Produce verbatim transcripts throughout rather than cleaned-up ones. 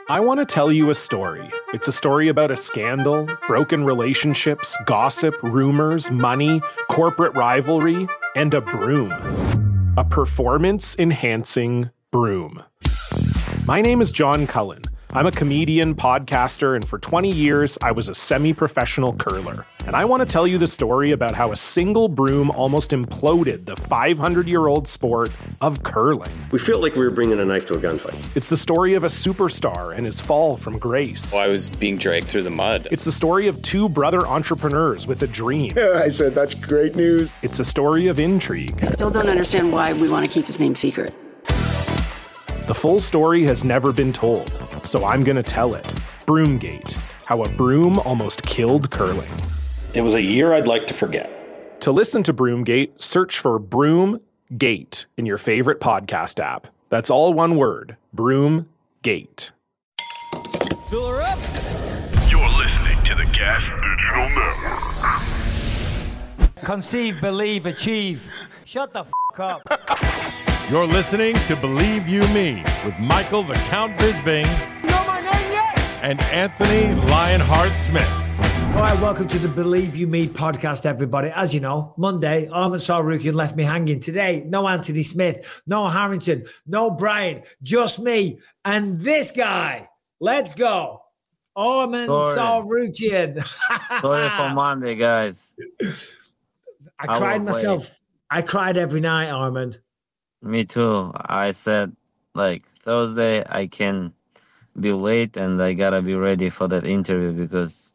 I want to tell you a story. It's a story about a scandal, broken relationships, gossip, rumors, money, corporate rivalry, and a broom. A performance-enhancing broom. My name is John Cullen. I'm a comedian, podcaster, and for twenty years, I was a semi-professional curler. And I want to tell you the story about how a single broom almost imploded the five hundred year old sport of curling. We felt like we were bringing a knife to a gunfight. It's the story of a superstar and his fall from grace. Well, I was being dragged through the mud. It's the story of two brother entrepreneurs with a dream. I said, that's great news. It's a story of intrigue. I still don't understand why we want to keep his name secret. The full story has never been told, so I'm going to tell it. Broomgate, how a broom almost killed curling. It was a year I'd like to forget. To listen to Broomgate, search for Broomgate in your favorite podcast app. That's all one word, Broomgate. Fill her up. You're listening to the Gas Digital Network. Conceive, believe, achieve. Shut the f*** up. You're listening to Believe You Me with Michael the Count Bisbing Know my name yet? and Anthony Lionheart Smith. All right, welcome to the Believe You Me podcast, everybody. As you know, Monday, Arman Sarukian left me hanging. Today, no Anthony Smith, no Harrington, no Brian, just me and this guy. Let's go. Arman Sarukian. Sorry for Monday, guys. I, I cried myself. Late. I cried every night, Arman. Me too. I said, like, Thursday, I can be late and I gotta be ready for that interview because,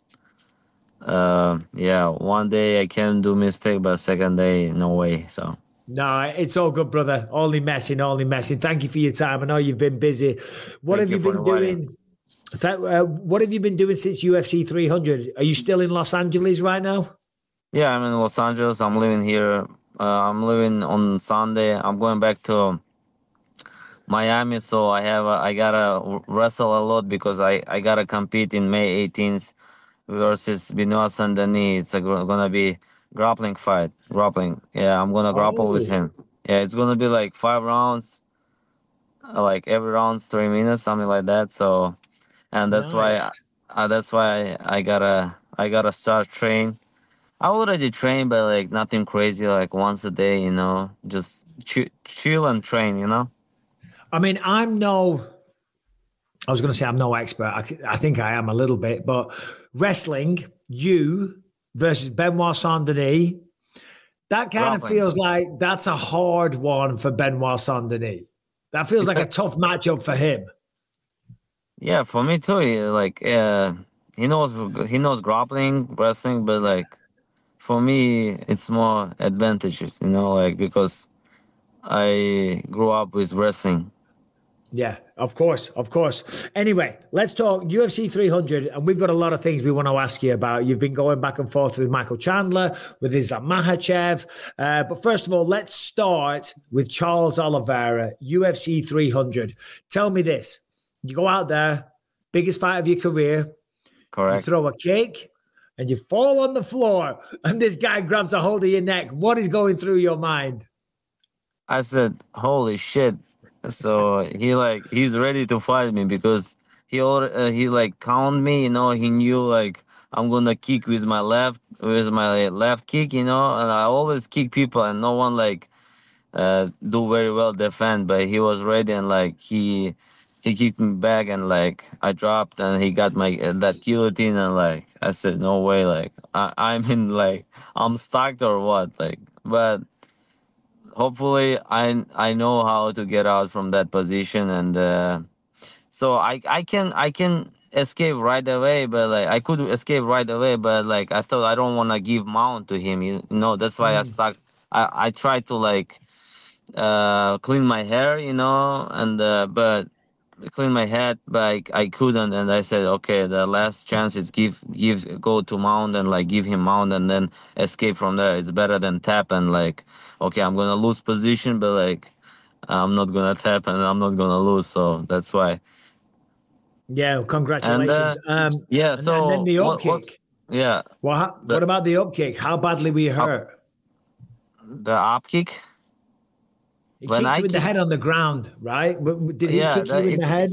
uh, yeah, one day I can do mistake, but second day, no way. So. No, it's all good, brother. Only messing, only messing. Thank you for your time. I know you've been busy. What Thank have you, you been doing? Th- uh, what have you been doing since U F C three hundred? Are you still in Los Angeles right now? Yeah, I'm in Los Angeles. I'm living here. Uh, I'm leaving on Sunday. I'm going back to Miami, so I have a, I gotta wrestle a lot because I, I gotta compete in May eighteenth versus Benoit Saint-Denis. It's a, gonna be grappling fight. Grappling. Yeah, I'm gonna grapple oh. with him. Yeah, it's gonna be like five rounds, like every round's three minutes, something like that. So, and that's nice. why uh, that's why I, I gotta I gotta start train. I already train, but like nothing crazy, like once a day, you know, just ch- chill and train, you know? I mean, I'm no, I was going to say I'm no expert. I, I think I am a little bit, but wrestling, you versus Benoit Saint-Denis, that kind of feels like that's a hard one for Benoit Saint-Denis. That feels like a tough matchup for him. Yeah, for me too. Like, uh, he knows, he knows grappling, wrestling, but like, for me, it's more advantages, you know, like because I grew up with wrestling. Yeah, of course, of course. Anyway, let's talk U F C three hundred, and we've got a lot of things we want to ask you about. You've been going back and forth with Michael Chandler, with Islam Makhachev. Uh, but first of all, let's start with Charles Oliveira, U F C three hundred. Tell me this. You go out there, biggest fight of your career. Correct. You throw a kick. And you fall on the floor, and this guy grabs a hold of your neck. What is going through your mind? I said, holy shit. So he like, he's ready to fight me because he uh, he like count me, you know, he knew like I'm going to kick with my left, with my left kick, you know, and I always kick people and no one like uh, do very well defend, but he was ready and like he... He kicked me back and like I dropped and he got my uh, that guillotine and like I said no way, like I, I'm in like I'm stuck or what, like, but hopefully I I know how to get out from that position and uh, so I I can I can escape right away, but like I could escape right away, but like I thought I don't want to give mount to him, you know, that's why mm. I stuck. I I tried to like uh, clean my hair, you know, and uh, but. clean my head, but I, I couldn't, and I said, okay, the last chance is give give go to mount and like give him mount and then escape from there. It's better than tap and like, okay, I'm gonna lose position, but like I'm not gonna tap and I'm not gonna lose, so that's why. Yeah, congratulations. And, uh, um, yeah, and, so and then the up what, kick. Yeah. Well, how, the, what about the up kick? How badly were you hurt? Up, the up kick. He when kicked I you in kick, the head on the ground, right? Did he yeah, kick you in it, the head?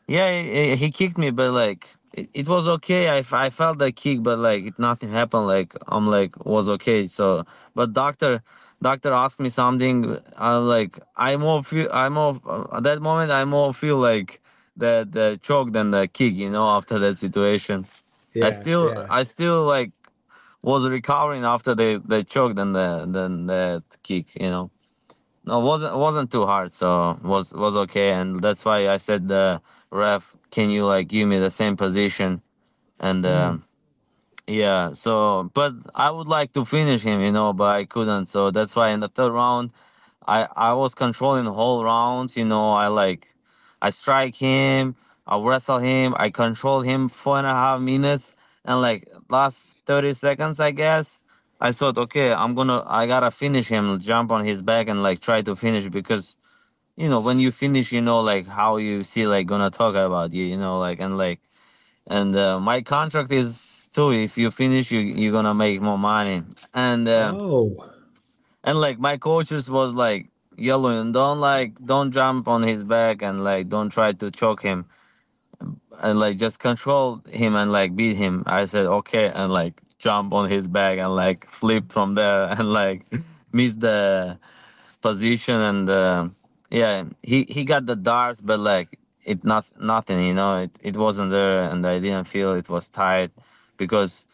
Yeah, he, he kicked me, but like it, it was okay. I, f- I felt the kick, but like it nothing happened. Like I'm like was okay. So, but doctor doctor asked me something. I'm like I more feel I more at that moment I more feel like the the choke than the kick. You know, after that situation, I Yeah, still yeah. I still like was recovering after the the choke than the than that kick. You know. No, it wasn't wasn't too hard, so was was okay, and that's why I said the ref, can you like give me the same position? And Mm. um, yeah, so but I would like to finish him, you know, but I couldn't. So that's why in the third round, I I was controlling the whole rounds, you know. I like I strike him, I wrestle him, I control him four and a half minutes, and like last thirty seconds, I guess. I thought, okay, I'm gonna, I gotta finish him, jump on his back and like try to finish because, you know, when you finish, you know, like how you see like gonna talk about you, you know, like and like, and uh, my contract is too. If you finish, you you're gonna make more money, and uh, Oh, and like my coaches was like yelling, don't like, don't jump on his back and like don't try to choke him and like just control him and like beat him. I said okay, and like jump on his back and like flip from there and like miss the position and uh, yeah, he he got the darts, but like it not nothing, you know, it, it wasn't there, and I didn't feel it was tight because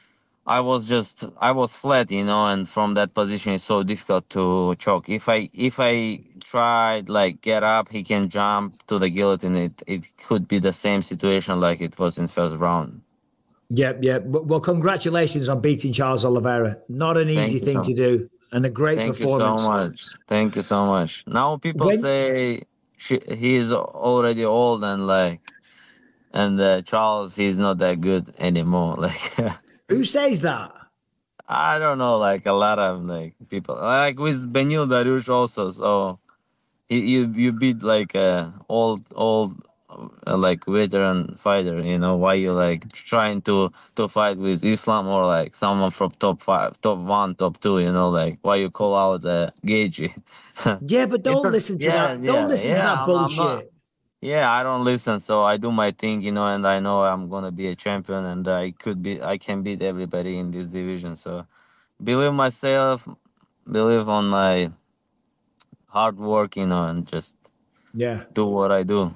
I was just I was flat, you know, and from that position it's so difficult to choke. If I if I tried like get up, he can jump to the guillotine. It it could be the same situation like it was in first round. yep, yep. Well, well, congratulations on beating Charles Oliveira. Not an easy Thank you thing so to do, and a great thank you so performance. much. Thank you so much. Now people When say she, he is already old and like and uh, Charles he's not that good anymore. Like who says that? I don't know, like a lot of like people like with Benil Darush also. So you you, you beat like a old old uh, like veteran fighter. You know why you like trying to to fight with Islam or like someone from top five, top one, top two. You know like why you call out uh, Gagey. Yeah, but It's don't a, listen to yeah that. Don't yeah listen to yeah. that I'm, I'm not. bullshit. Yeah, I don't listen, so I do my thing, you know, and I know I'm gonna be a champion, and I could be, I can beat everybody in this division. So believe myself, believe on my hard work, you know, and just Yeah. do what I do.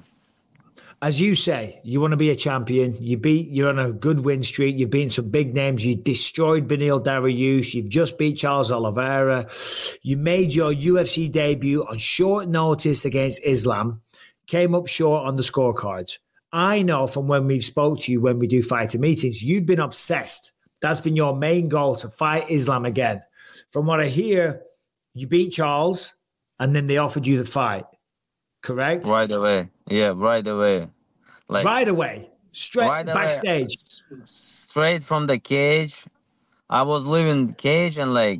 As you say, you want to be a champion. You beat. You're on a good win streak. You've beaten some big names. You destroyed Beneil Dariush. You've just beat Charles Oliveira. You made your U F C debut on short notice against Islam. Came up short on the scorecards. I know from when we've spoke to you when we do fighter meetings, you've been obsessed. That's been your main goal, to fight Islam again. From what I hear, you beat Charles, and then they offered you the fight. Correct? Right away. Yeah, right away. Like Right away, straight right away, backstage. s- straight from the cage. I was leaving the cage, and like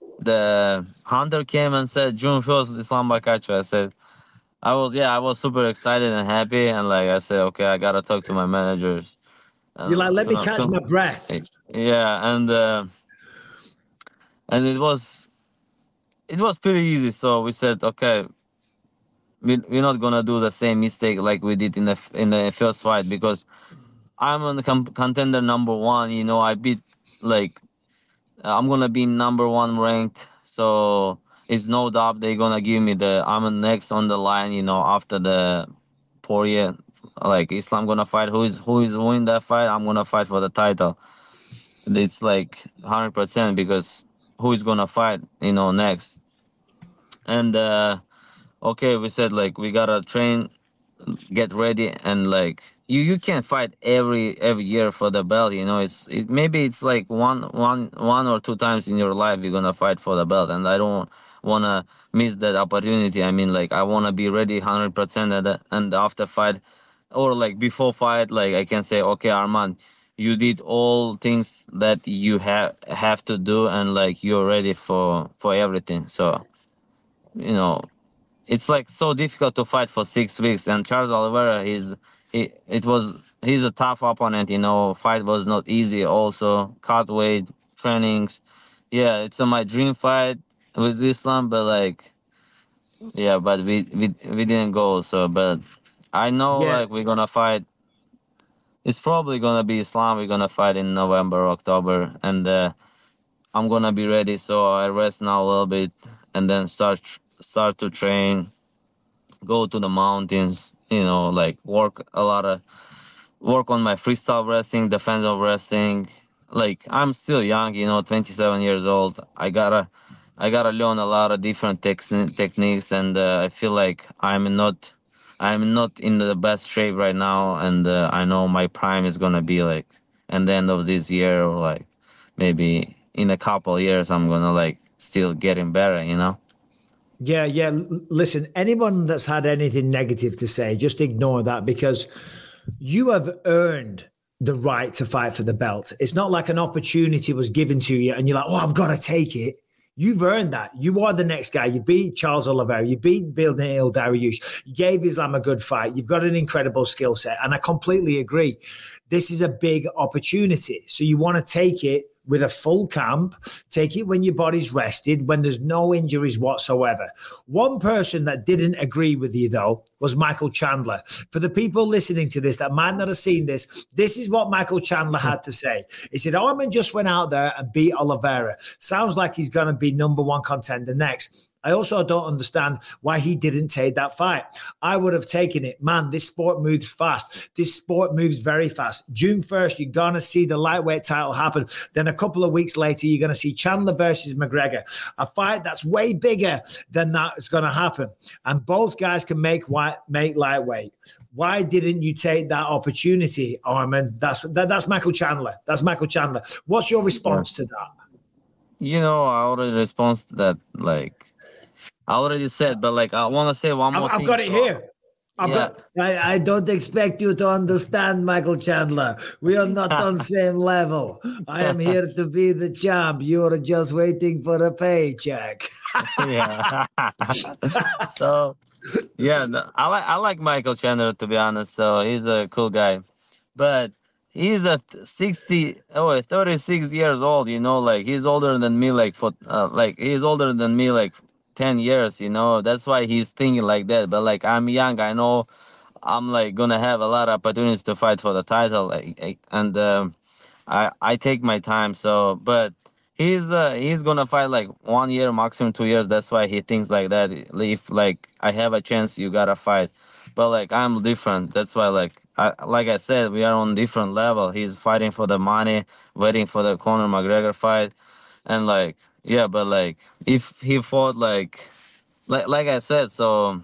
the hunter came and said, "June first, Islam Bakacho." I said, I was yeah, I was super excited and happy, and like I said, okay, I gotta talk to my managers. You're like, And let me to, catch to, my breath. yeah, and uh, and it was it was pretty easy. So we said, okay, we we're not gonna do the same mistake like we did in the f- in the first fight because I'm on the com- contender number one. You know, I beat like I'm gonna be number one ranked. So it's no doubt they're gonna give me the I'm next on the line. You know, after the Poirier, like Islam gonna fight. Who is who is winning that fight? I'm gonna fight for the title. It's like one hundred percent because who is gonna fight? You know, next. And uh, okay, we said like we gotta train, get ready, and like you you can't fight every every year for the belt. You know, it's it maybe it's like one one one or two times in your life you're gonna fight for the belt, and I don't wanna miss that opportunity. I mean, like I wanna be ready one hundred percent at the, and after fight or like before fight, like I can say, okay, Armand, you did all things that you have have to do, and like you're ready for for everything. So you know it's like so difficult to fight for six weeks. And Charles Oliveira, he's he, it was he's a tough opponent. You know, fight was not easy. Also, cut weight trainings. Yeah, it's uh, my dream fight with Islam, but like yeah, but we we we didn't go. So, but I know Yeah. like we're gonna fight. It's probably gonna be Islam. We're gonna fight in November, October, and uh, I'm gonna be ready. So I rest now a little bit, and then start start to train. Go to the mountains. You know, like work a lot of work on my freestyle wrestling, defensive wrestling. Like I'm still young, you know, twenty-seven years old. I gotta, I gotta learn a lot of different tex- techniques, and uh, I feel like I'm not, I'm not in the best shape right now, and uh, I know my prime is gonna be like at the end of this year, or like maybe in a couple of years, I'm gonna like still getting better, you know. Yeah, yeah. L- Listen, anyone that's had anything negative to say, just ignore that, because you have earned the right to fight for the belt. It's not like an opportunity was given to you and you're like, oh, I've got to take it. You've earned that. You are the next guy. You beat Charles Oliveira. You beat Beneil Dariush. You gave Islam a good fight. You've got an incredible skill set. And I completely agree. This is a big opportunity. So you want to take it with a full camp, take it when your body's rested, when there's no injuries whatsoever. One person that didn't agree with you, though, was Michael Chandler. For the people listening to this that might not have seen this, this is what Michael Chandler had to say. He said, Arman just went out there and beat Oliveira. Sounds like he's going to be number one contender next. I also don't understand why he didn't take that fight. I would have taken it. Man, this sport moves fast. This sport moves very fast. June first, you're going to see the lightweight title happen. Then a couple of weeks later, you're going to see Chandler versus McGregor. A fight that's way bigger than that is going to happen. And both guys can make white, make lightweight. Why didn't you take that opportunity, Arman? That's that, that's Michael Chandler. That's Michael Chandler. What's your response to that? You know, I already responded to that, like, I already said, but like I want to say one more I've, thing. I've got it here. I've yeah. got, I, I don't expect you to understand, Michael Chandler. We are not on same level. I am here to be the champ. You are just waiting for a paycheck. yeah. so, yeah, no, I like I like Michael Chandler, to be honest. So he's a cool guy, but he's a sixty, oh, thirty-six years old. You know, like he's older than me. Like for uh, like he's older than me. Like. ten years, you know, that's why he's thinking like that. But like I'm young, I know I'm like gonna have a lot of opportunities to fight for the title, like, like, and um, I I take my time. So, but he's uh, he's gonna fight like one year, maximum two years. That's why he thinks like that. If like I have a chance, you gotta fight. But like I'm different. That's why like I like I said, we are on different level. He's fighting for the money, waiting for the Conor McGregor fight, and like. Yeah, but like if he fought like, like like I said, so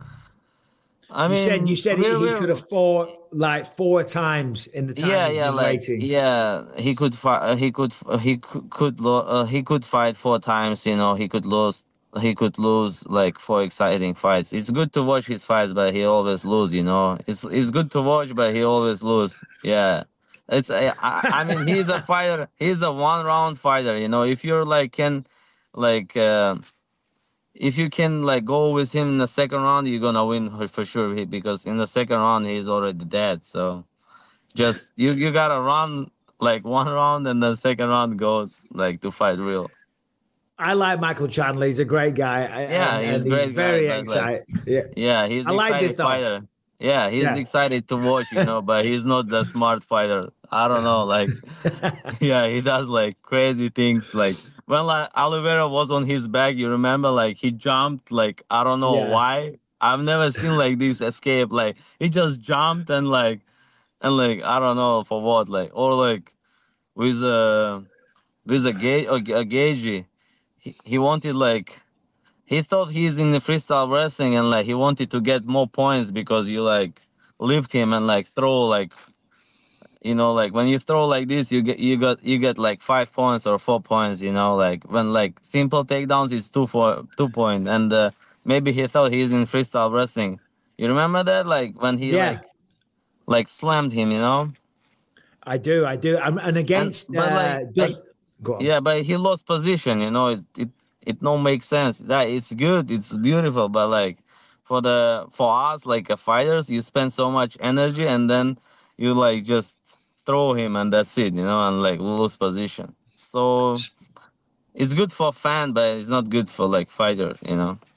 I mean, you said you said he, he could have fought like four times in the time yeah, he's yeah, been like waiting. yeah, he could fight, he could he could could lo- uh, he could fight four times. You know, he could lose, he could lose like four exciting fights. It's good to watch his fights, but he always lose. You know, it's it's good to watch, but he always lose. Yeah. It's I, I mean he's a fighter. He's a one round fighter. You know, if you're like can, like uh, if you can like go with him in the second round, you're gonna win for sure. Because in the second round he's already dead. So just you you gotta run like one round and the second round go like to fight real. I like Michael Chandler. He's a great guy. Yeah, and, he's and great he's very guy, excited. Like, yeah, yeah, he's I an like excited this though. fighter. Yeah, he's Yeah. excited to watch, you know, but he's not the smart fighter. I don't know, like, yeah, he does like crazy things. Like when like Oliveira was on his back, you remember, like he jumped, like I don't know Yeah. why. I've never seen like this escape. Like he just jumped and like, and like I don't know for what, like or like with a with a gauge or a gauge, he, he wanted like. He thought he's in the freestyle wrestling and like he wanted to get more points because you like lift him and like throw like, you know, like when you throw like this, you get you got you get like five points or four points. You know, like when like simple takedowns is two for two point, and uh, maybe he thought he's in freestyle wrestling. You remember that, like when he Yeah. like like slammed him, you know? I do, I do. I'm, and against, And- but, uh, like, does- like- go on. Yeah, but he lost position. You know, it it it don't make sense. That it's good, it's beautiful, but like for the for us like uh, fighters, you spend so much energy and then you like just throw him and that's it, you know, and like lose position. So it's good for fan, but it's not good for like fighter, you know.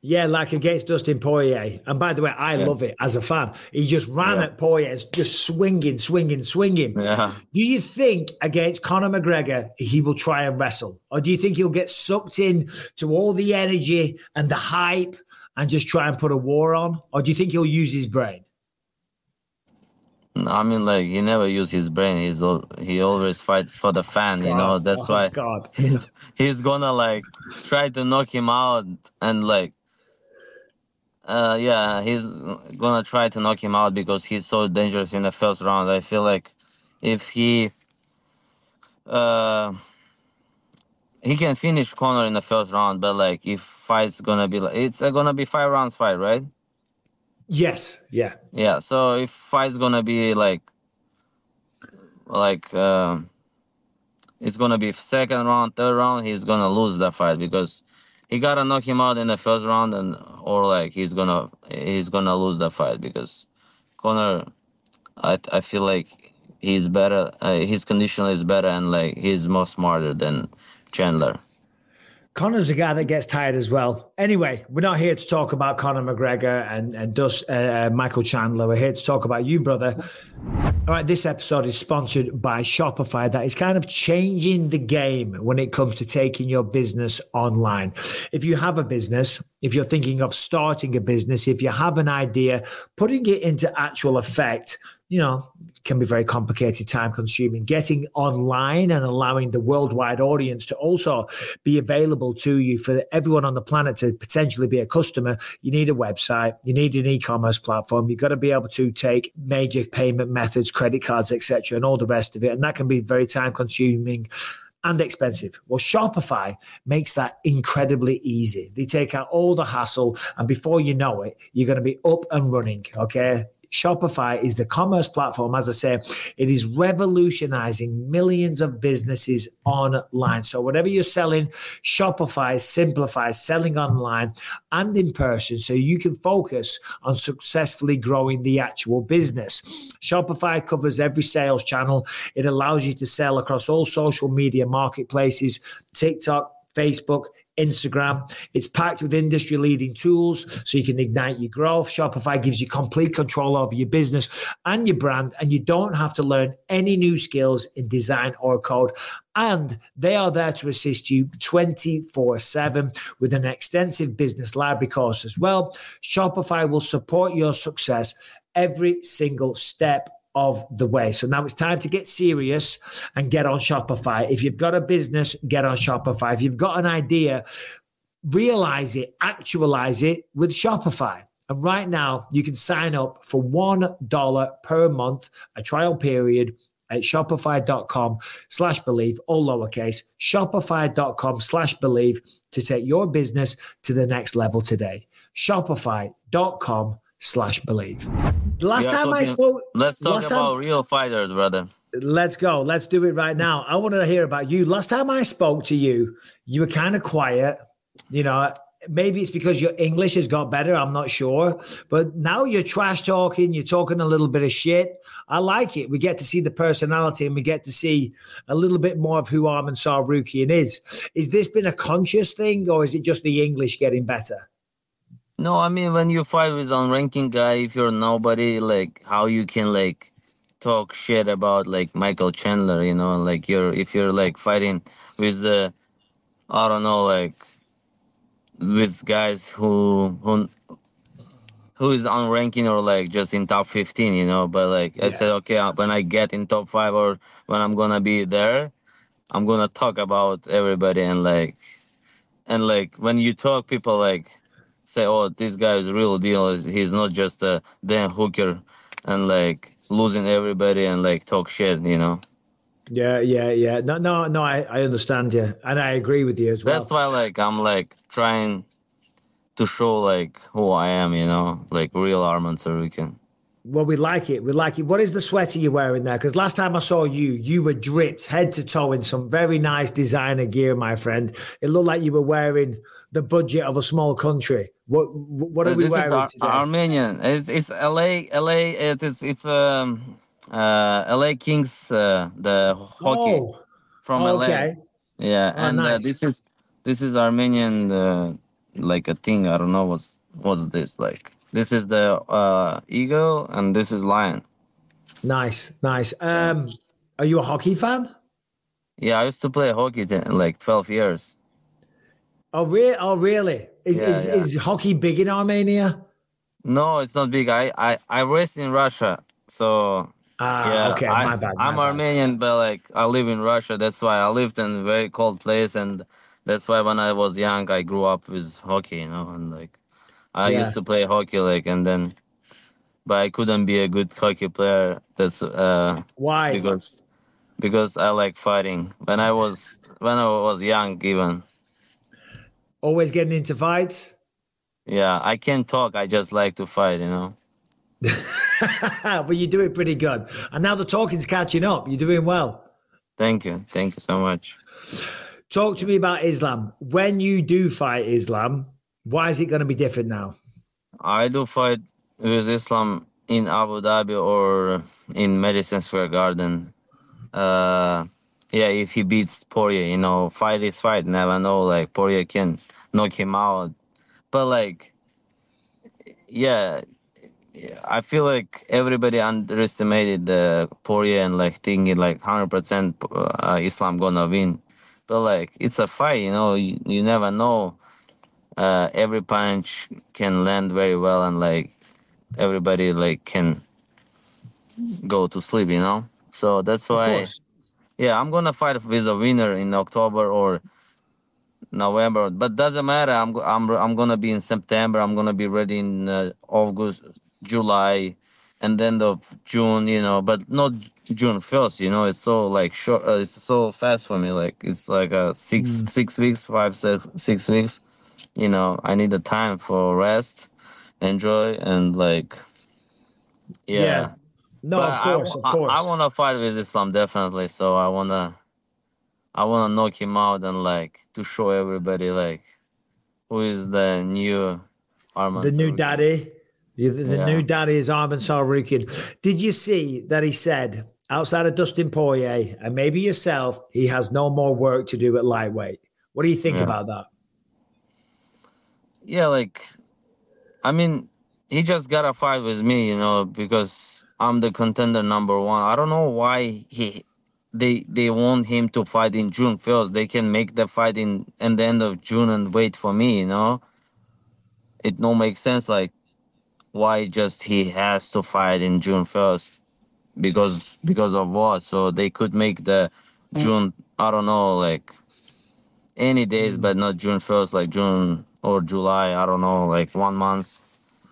Yeah, like against Dustin Poirier. And by the way, I yeah. love it as a fan. He just ran yeah. at Poirier, just swinging, swinging, swinging. Yeah. Do you think against Conor McGregor, he will try and wrestle? Or do you think he'll get sucked in to all the energy and the hype and just try and put a war on? Or do you think he'll use his brain? No, I mean, like, he never use his brain. He's all, he always fights for the fan, God. you know. That's oh, why God. he's he's gonna, like, try to knock him out and, like, Uh, yeah, he's gonna try to knock him out because he's so dangerous in the first round. I feel like if he uh he can finish Conor in the first round, but like if fight's gonna be like it's gonna be five rounds fight, right? Yes. Yeah. Yeah. So if fight's gonna be like like uh, it's gonna be second round, third round, he's gonna lose that fight because he gotta knock him out in the first round, and or like he's gonna he's gonna lose the fight because Conor, I I feel like he's better. Uh, his condition is better, and like he's more smarter than Chandler. Conor's a guy that gets tired as well. Anyway, we're not here to talk about Conor McGregor and and Dus, uh, Michael Chandler. We're here to talk about you, brother. All right, this episode is sponsored by Shopify. That is kind of changing the game when it comes to taking your business online. If you have a business, if you're thinking of starting a business, if you have an idea, putting it into actual effect, you know, can be very complicated, time consuming. Getting online and allowing the worldwide audience to also be available to you for everyone on the planet to potentially be a customer, you need a website, you need an e-commerce platform, you've got to be able to take major payment methods, credit cards, et cetera, and all the rest of it. And that can be very time consuming and expensive. Well, Shopify makes that incredibly easy. They take out all the hassle, and before you know it, you're going to be up and running, okay? Shopify is the commerce platform. As I say, it is revolutionizing millions of businesses online. So whatever you're selling, Shopify simplifies selling online and in person so you can focus on successfully growing the actual business. Shopify covers every sales channel. It allows you to sell across all social media marketplaces, TikTok, Facebook, Instagram. It's packed with industry-leading tools so you can ignite your growth. Shopify gives you complete control over your business and your brand, and you don't have to learn any new skills in design or code. And they are there to assist you twenty-four seven with an extensive business library course as well. Shopify will support your success every single step of the way. So now it's time to get serious and get on Shopify. If you've got a business, get on Shopify. If you've got an idea, realize it, actualize it with Shopify. And right now you can sign up for one dollar per month, a trial period at shopify.com slash believe, all lowercase, shopify.com slash believe to take your business to the next level today. Shopify.com slash believe. Last time talking, I spoke. Let's talk last about time, real fighters, brother. Let's go. Let's do it right now. I want to hear about you. Last time I spoke to you, you were kind of quiet. You know, maybe it's because your English has got better. I'm not sure. But now you're trash talking. You're talking a little bit of shit. I like it. We get to see the personality and we get to see a little bit more of who Arman Tsarukyan is. Is this been a conscious thing or is it just the English getting better? No, I mean, when you fight with unranking guy, if you're nobody, like, how you can, like, talk shit about, like, Michael Chandler, you know, like, you're, if you're, like, fighting with the, I don't know, like, with guys who, who, who is unranking or, like, just in top fifteen, you know, but, like, yeah. I said, okay, when I get in top five or when I'm gonna be there, I'm gonna talk about everybody and, like, and, like, when you talk, people, like, say, oh, this guy is a real deal. He's not just a damn hooker and like losing everybody and like talk shit, you know? Yeah, yeah, yeah. No, no, no, I, I understand you. And I agree with you as well. That's why like I'm like trying to show like who I am, you know, like real Arman Tsarukyan. Well, we like it. We like it. What is the sweater you're wearing there? Because last time I saw you, you were dripped head to toe in some very nice designer gear, my friend. It looked like you were wearing the budget of a small country. What What are we this wearing is Ar- today? Armenian. It's it's L A. L A. It is it's um uh L A Kings uh, the hockey oh, from okay. L A. Yeah, oh, and nice. uh, this is this is Armenian uh, like a thing. I don't know what's what's this like. This is the uh, eagle, and this is lion. Nice, nice. Um, are you a hockey fan? Yeah, I used to play hockey ten, like twelve years. Oh, re- oh really? Is, Yeah, is, yeah. is hockey big in Armenia? No, it's not big. I I, I raced in Russia, so Ah, yeah. okay, I, my bad. my I'm bad. Armenian, but like I live in Russia. That's why I lived in a very cold place, and that's why when I was young, I grew up with hockey. You know, and like I Yeah. used to play hockey, like, and then, but I couldn't be a good hockey player. That's uh Why? because because I like fighting. When I was when I was young, even. Always getting into fights? Yeah, I can't talk. I just like to fight, you know. But you do it pretty good. And now the talking's catching up. You're doing well. Thank you. Thank you so much. Talk to me about Islam. When you do fight Islam, why is it going to be different now? I do fight with Islam in Abu Dhabi or in Madison Square Garden. Uh, yeah, if he beats Poirier, you know, fight is fight. Never know, like, Poirier can knock him out. But, like, yeah, I feel like everybody underestimated the Poirier and, like, thinking, like, one hundred percent uh, Islam gonna win. But, like, it's a fight, you know, you, you never know. Uh, every punch can land very well, and, like, everybody, like, can go to sleep, you know? So that's why, yeah, I'm gonna fight with a winner in October or November, but doesn't matter. I'm go- I'm I'm gonna be in September. I'm gonna be ready in uh, August, July, and then of June. You know, but not June first. You know, it's so like short. Uh, it's so fast for me. Like it's like a six Mm. six weeks, five six, six weeks. You know, I need the time for rest, enjoy, and like, yeah. Yeah. No, But of course, I, of course. I, I want to fight with Islam definitely. So I wanna, I wanna knock him out and like to show everybody like who is the new Arman. The new Tsarukyan. daddy. You- The, the Yeah. new daddy is Arman Tsarukyan. Did you see that he said, outside of Dustin Poirier and maybe yourself, he has no more work to do at lightweight? What do you think Yeah. about that? Yeah, like, I mean, he just gotta fight with me, you know, because I'm the contender number one. I don't know why he, they they want him to fight in June first. They can make the fight in in the end of June and wait for me, you know. It don't make sense. Like, why just he has to fight in June first? Because because of what? So they could make the June. I don't know, like any days, but not June first, like June or July. I don't know, like one month.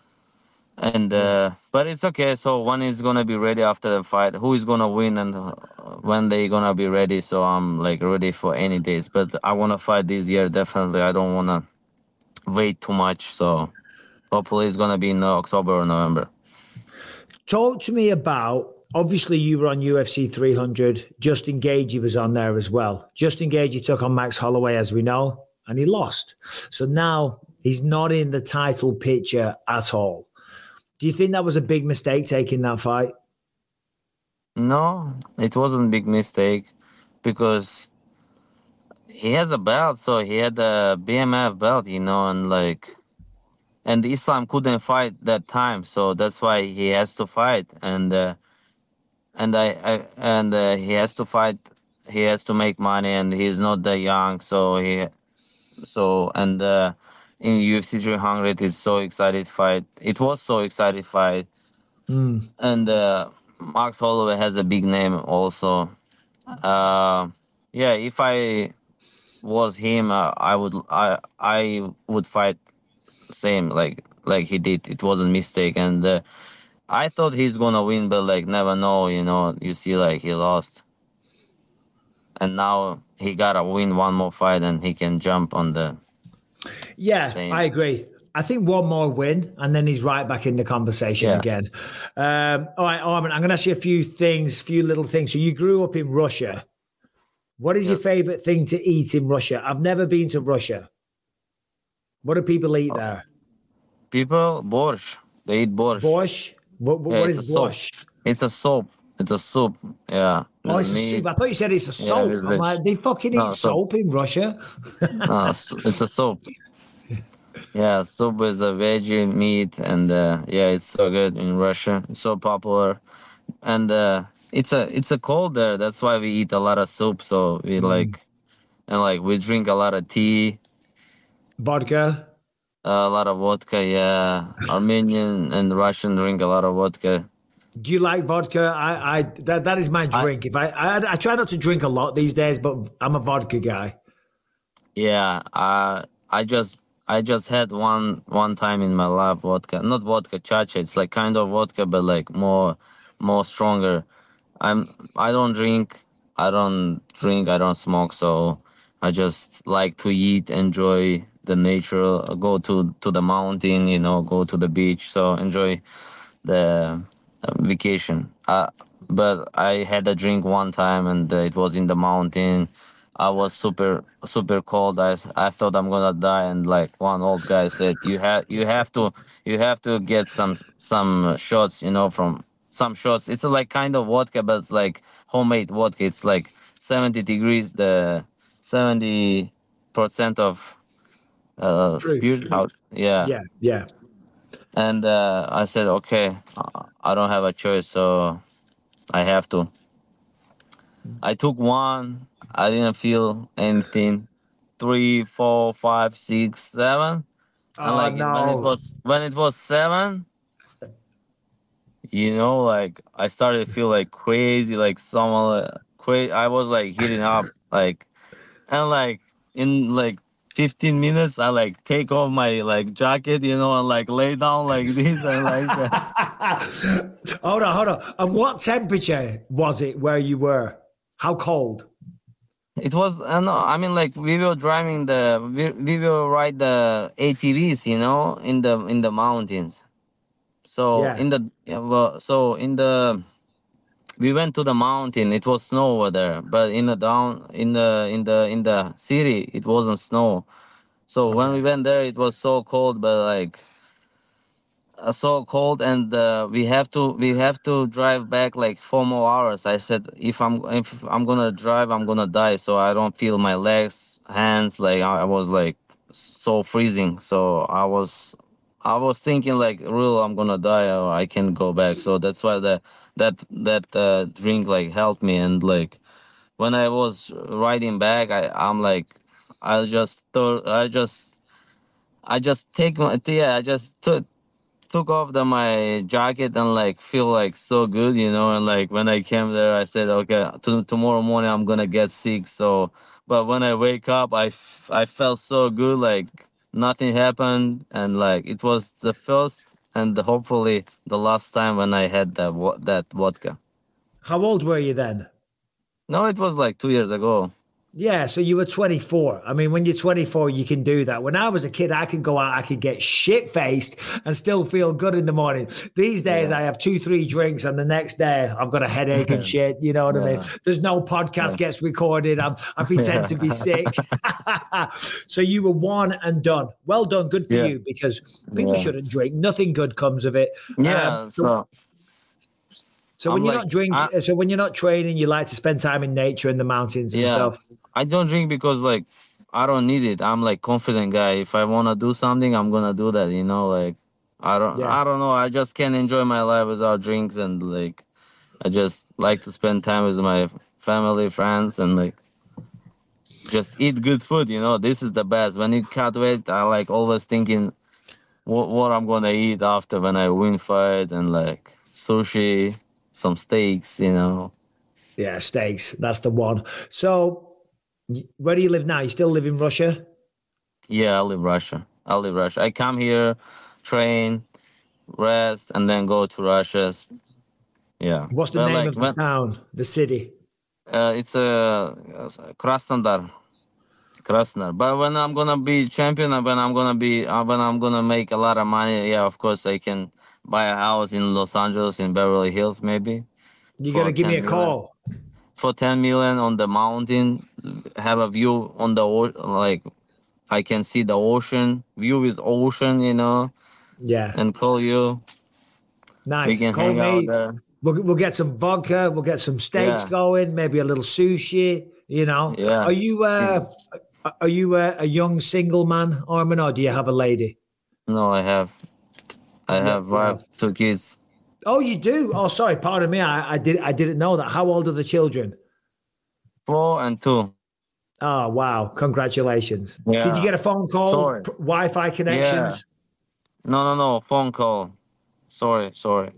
And uh, but it's okay. So when is gonna be ready after the fight? Who is gonna win and uh, when they gonna be ready? So I'm like ready for any days. But I wanna fight this year definitely. I don't wanna wait too much. So hopefully it's gonna be in October or November. Talk to me about, obviously you were on U F C three hundred. Justin Gaethje was on there as well. Justin Gaethje took on Max Holloway, as we know, and he lost. So now he's not in the title picture at all. Do you think that was a big mistake taking that fight? No, it wasn't a big mistake because he has a belt, so he had a B M F belt, you know, and like, and Islam couldn't fight that time, so that's why he has to fight, and uh, and I, I and uh, he has to fight, he has to make money, and he's not that young, so he, so and uh, in U F C three hundred, it's so excited fight. It was so excited fight. Mm. And uh, Max Holloway has a big name also. Uh, yeah, if I was him, uh, I would I I would fight same like like he did. It wasn't mistake, and uh, I thought he's gonna win, but like never know, you know. You see, like he lost, and now he gotta win one more fight, and he can jump on the. Yeah, Same. I agree. I think one more win, and then he's right back in the conversation Yeah. again. Um, all right, Arman, I'm going to ask you a few things, few little things. So you grew up in Russia. What is your Yes. favorite thing to eat in Russia? I've never been to Russia. What do people eat there? People borscht. They eat borscht. Borscht? What, what Yeah, what it's is a soup. borscht? It's a soup. It's a soup. Yeah. Oh, it's a Meat. soup. I thought you said it's a Yeah, soap. it's I'm veg. like, they fucking No, eat soap. soap in Russia. No, it's it's a soap. Yeah, soup is a veggie meat, and uh, yeah, it's so good in Russia. It's so popular, and uh, it's a it's a cold there. That's why we eat a lot of soup. So we Mm. like and like we drink a lot of tea, Vodka. a lot of vodka. Yeah, Armenian and Russian drink a lot of vodka. Do you like vodka? I, I that that is my drink. if I, I I try not to drink a lot these days, but I'm a vodka guy. Yeah, I I just I just had one one time in my life vodka, not vodka chacha. It's like kind of vodka, but like more more stronger. I'm I don't drink, I don't drink, I don't smoke, so I just like to eat, enjoy the nature, go to to the mountain, you know, go to the beach, so enjoy the uh, vacation. Uh, but I had a drink one time, and uh, it was in the mountain. I was super super cold. I, s- I thought I'm gonna die, and like one old guy said, "You have you have to you have to get some some shots, you know, from some shots. It's like kind of vodka, but it's like homemade vodka. It's like seventy degrees, the seventy percent of uh, Proof. spirit out. Yeah, Yeah, yeah. and uh, I said, okay, uh, I don't have a choice, so I have to. I took one. I didn't feel anything. Three, four, five, six, seven. And Oh like it- when it no. was when it was seven, you know, like I started to feel like crazy, like someone uh, crazy. I was like heating up, like and like in like fifteen minutes, I like take off my like jacket, you know, and like lay down like this and like that. Hold on, hold on. And what temperature was it where you were? How cold? It was, uh, no, I mean, like we were driving the, we, we will ride the A T Vs, you know, in the in the mountains. So Yeah. in the, yeah, well, so in the, we went to the mountain. It was snow over there, but in the down in the in the in the city, it wasn't snow. So when we went there, it was so cold, but like uh, so cold, and uh, we have to we have to drive back like four more hours. I said if I'm if I'm gonna drive, I'm gonna die. So I don't feel my legs, hands. Like I I was like so freezing. So I was I was thinking like, real, I'm gonna die or I can go back. So that's why the that that uh, drink like helped me. And like when I was riding back, I I'm like I just thought I just I just take my yeah I just took took off the my jacket and like feel like so good, you know. And like when I came there, I said, okay, to, tomorrow morning I'm gonna get sick. So, but when I wake up, I, f- I felt so good, like nothing happened, and like it was the first and hopefully the last time when I had that wa- that vodka. How old were you then? No, it was like two years ago. Yeah, so you were twenty-four. I mean, when you're twenty-four, you can do that. When I was a kid, I could go out, I could get shit faced and still feel good in the morning. These days, I have two, three drinks, and the next day, I've got a headache and shit. You know what I mean? There's no podcast gets recorded. I'm, I pretend to be sick. So you were one and done. Well done. Good for Yeah. you, because people Yeah. shouldn't drink. Nothing good comes of it. Yeah, Um, so So when I'm you're like, not drinking, I- so when you're not training, you like to spend time in nature, in the mountains and yeah, stuff. I don't drink because like I don't need it. I'm like confident guy. If I wanna do something, I'm gonna do that. You know, like I don't, Yeah. I don't know. I just can't enjoy my life without drinks, and like I just like to spend time with my family, friends, and like just eat good food. You know, this is the best. When you cut weight, I like always thinking what what I'm gonna eat after when I win fight, and like sushi, some steaks. You know. Yeah, steaks. That's the one. So, y- where do you live now? You still live in Russia? Yeah, I live Russia. I live Russia. I come here, train, rest, and then go to Russia. Yeah. What's the But, name like, of the when- town, the city? Uh, it's a uh, Krasnodar. It's Krasnodar. But when I'm gonna be champion, and when I'm gonna be, uh, when I'm gonna make a lot of money, yeah, of course I can buy a house in Los Angeles, in Beverly Hills, maybe You For got to give me a ten million. call. for ten million on the mountain. Have a view on the o- like, I can see the ocean. View is ocean, you know, Yeah, and call you. We nice. can Call hang out me. there. We'll, we'll get some vodka. We'll get some steaks Yeah. going. Maybe a little sushi. You know. Yeah. Are you? Uh, Are you a, a young single man, Arman, or do you have a lady? No, I have, I have Yeah, wife, yeah. two kids. Oh, you do? Oh, sorry, pardon me. I, I did. I didn't know that. How old are the children? Four and two. Oh, wow! Congratulations. Yeah. Did you get a phone call? Sorry. P- Wi-Fi connections? No, no, no. Phone call. Sorry, sorry.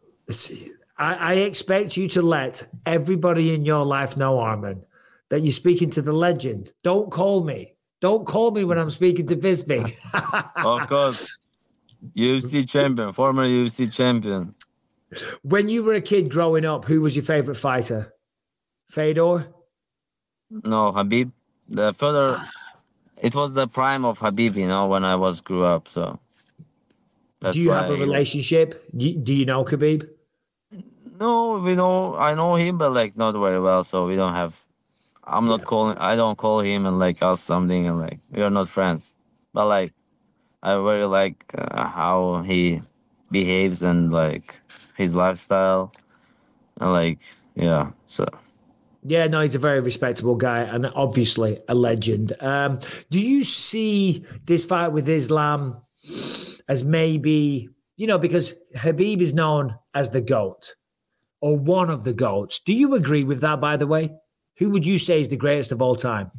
I, I expect you to let everybody in your life know, Arman, that you're speaking to the legend. Don't call me. Don't call me when I'm speaking to Bisping. Of course. U F C champion, former U F C champion. When you were a kid growing up, who was your favorite fighter? Fedor? No, Habib. The further, it was the prime of Habib, you know, when I was grew up. So. That's Do you have a why- relationship? Do do you know Khabib? No, we know. I know him, but like not very well. So we don't have. I'm not calling. I don't call him and like ask something and like we are not friends. But like, I very like uh, how he behaves and like his lifestyle, and like yeah. So Yeah, no, he's a very respectable guy and obviously a legend. Um, do you see this fight with Islam as maybe, you know, because Khabib is known as the GOAT or one of the GOATs. Do you agree with that, by the way? Who would you say is the greatest of all time?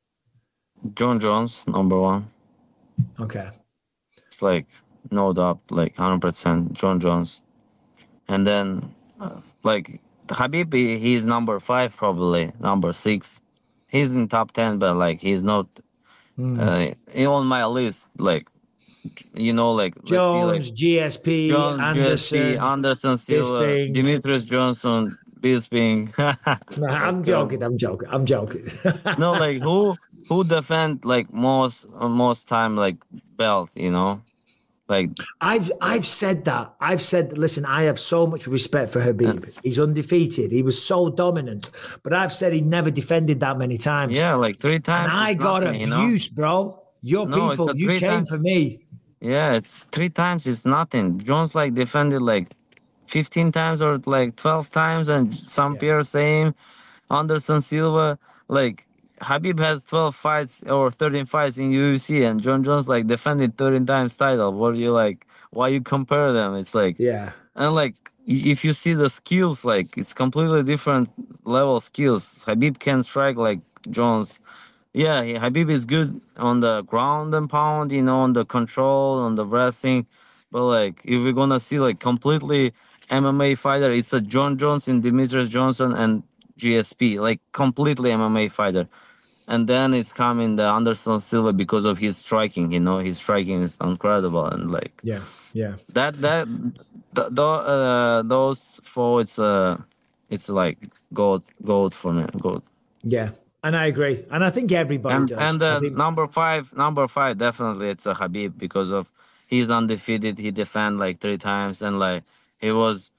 John Jones, number one. Okay. It's like no doubt, like one hundred percent John Jones. And then uh, like Khabib, he- he's number five, probably number six. He's in top ten, but like he's not uh, on my list. Like you know, like let's see, Jones, like, G S P, Jones, Anderson. G S P, Anderson Silva, Bisping. Demetrius Johnson, Bisping. No, I'm joking. I'm joking. I'm joking. No, like who who defend like most most time like belt, you know, like I've I've said that. I've said, listen, I have so much respect for Khabib. He's undefeated. He was so dominant. But I've said he never defended that many times. yeah, like three times. And I is got nothing, you know? abuse, bro. Your No, it's people, a you three came times- for me. Yeah, it's three times. It's nothing. Jones like defended like fifteen times or like twelve times, and Saint Pierre same. Anderson Silva, like Habib has twelve fights or thirteen fights in U F C, and John Jones like defended thirteen times title. What do you like? Why you compare them? It's like Yeah. and like y- if you see the skills, like it's completely different level skills. Habib can strike like Jones. Yeah, he, Habib is good on the ground and pound, you know, on the control, on the wrestling. But like, if we're gonna see like completely M M A fighter, it's a John Jones and Demetrius Johnson and G S P, like completely M M A fighter. And then it's coming the Anderson Silva because of his striking. You know, his striking is incredible, and like Yeah. Yeah. that that th- th- uh, those four, it's uh, it's like gold gold for me, gold. Yeah. And I agree. And I think everybody And does. and I uh, think- number five, number five, definitely it's a Habib because of he's undefeated. He defend like three times, and like he was,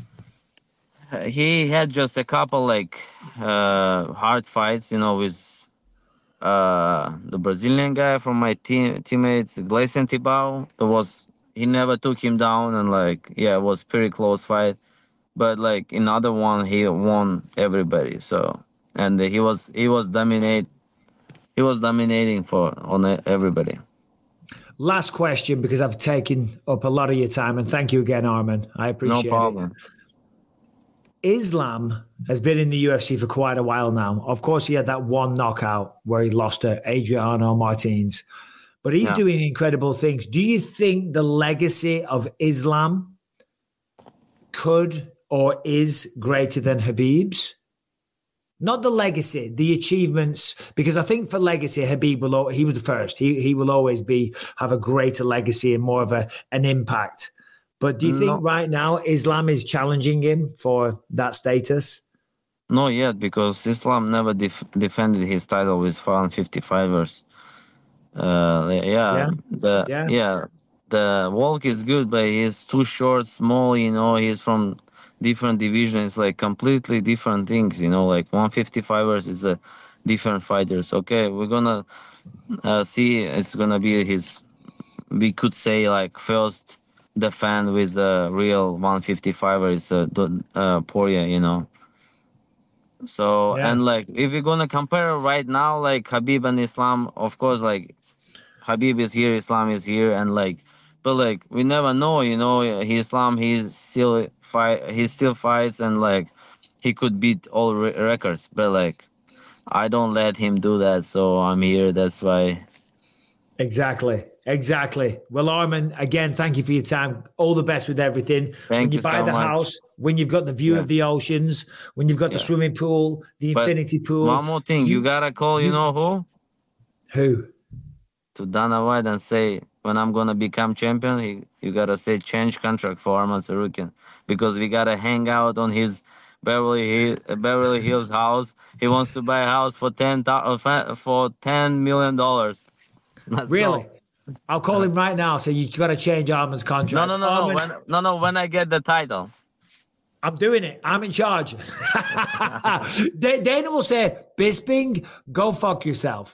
he had just a couple like uh hard fights, you know, with uh the Brazilian guy from my team teammates, Gleison Tibau. That was he never took him down, and like yeah, it was pretty close fight. But like in other one, he won everybody. So and he was he was dominate. He was dominating for on everybody. Last question, because I've taken up a lot of your time, and thank you again, Arman. I appreciate No problem. it. Islam has been in the U F C for quite a while now. Of course, he had that one knockout where he lost to Adriano Martins, but he's Yeah. doing incredible things. Do you think the legacy of Islam could or is greater than Habib's? Not the legacy, the achievements, because I think for legacy, Habib will, al- he was the first. He he will always be, have a greater legacy and more of a, an impact. But do you think No. right now Islam is challenging him for that status? Not yet, because Islam never def- defended his title with one fifty-fivers. Uh, yeah, Yeah. the Yeah. yeah. the walk is good, but he's too short, small. You know, he's from different divisions, like completely different things. You know, like one fifty-fivers is a different fighters. Okay, we're gonna uh, see. It's gonna be his. We could say like first defend with a real one fifty-fiver is uh, Do- uh, Poirier. You know. So, Yeah. and like, if you're gonna compare right now, like Khabib and Islam, of course, like Khabib is here, Islam is here, and like, but like we never know, you know. He Islam, he's still fight, he still fights, and like he could beat all re- records, but like I don't let him do that, so I'm here. That's why. Exactly. Exactly. Well, Arman, again, thank you for your time. All the best with everything. Thank when you, you buy so the much. house, when you've got the view Yeah. of the oceans, when you've got the Yeah. swimming pool, the But infinity pool. one more thing, you, You- gotta call. You, you- know who? Who? To Dana White and say when I'm gonna become champion, he, you gotta say change contract for Arman Tsarukyan because we gotta hang out on his Beverly Hills, Beverly Hills house. He wants to buy a house for ten thou- uh, for ten million dollars. Really? I'll call him right now. So you got to change Arman's contract. No, no, no, no. Arman, When, no, no. When I get the title. I'm doing it. I'm in charge. Da- Dana will say, Bisping, go fuck yourself.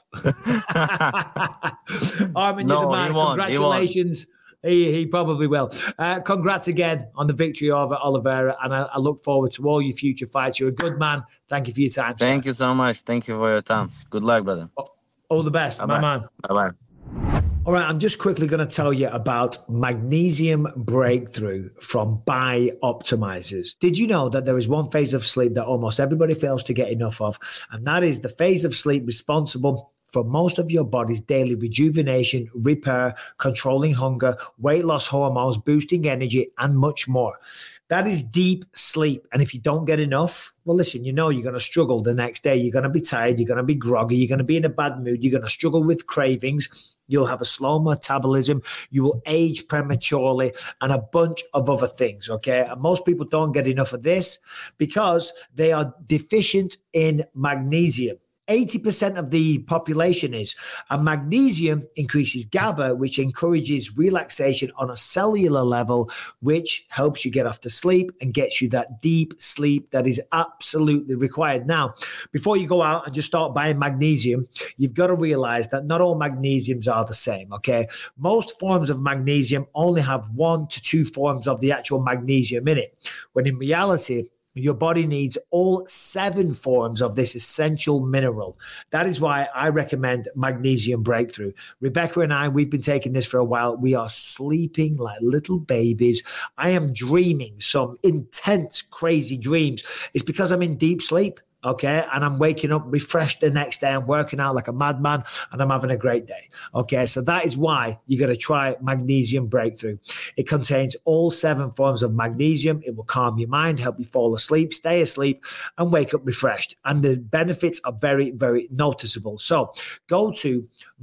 Arman, No, you're the man. he won't. He won't. Congratulations. He, he probably will. Uh, congrats again on the victory over Oliveira, and I, I look forward to all your future fights. You're a good man. Thank you for your time. Thank you so much. Thank you for your time. Good luck, brother. All the best, Bye-bye. my man. Bye-bye. All right, I'm just quickly going to tell you about Magnesium Breakthrough from Bioptimizers. Did you know that there is one phase of sleep that almost everybody fails to get enough of? And that is the phase of sleep responsible for most of your body's daily rejuvenation, repair, controlling hunger, weight loss hormones, boosting energy, and much more. That is deep sleep. And if you don't get enough, well, listen, you know you're going to struggle the next day. You're going to be tired. You're going to be groggy. You're going to be in a bad mood. You're going to struggle with cravings. You'll have a slow metabolism. You will age prematurely and a bunch of other things, okay? And most people don't get enough of this because they are deficient in magnesium. eighty percent of the population is. And magnesium increases GABA, which encourages relaxation on a cellular level, which helps you get off to sleep and gets you that deep sleep that is absolutely required. Now, before you go out and just start buying magnesium, you've got to realize that not all magnesiums are the same, okay? Most forms of magnesium only have one to two forms of the actual magnesium in it, when in reality, your body needs all seven forms of this essential mineral. That is why I recommend Magnesium Breakthrough. Rebecca and I, we've been taking this for a while. We are sleeping like little babies. I am dreaming some intense, crazy dreams. It's because I'm in deep sleep. Okay. And I'm waking up refreshed the next day. I'm working out like a madman and I'm having a great day. Okay. So that is why you got to try Magnesium Breakthrough. It contains all seven forms of magnesium. It will calm your mind, help you fall asleep, stay asleep, and wake up refreshed. And the benefits are very, very noticeable. So go to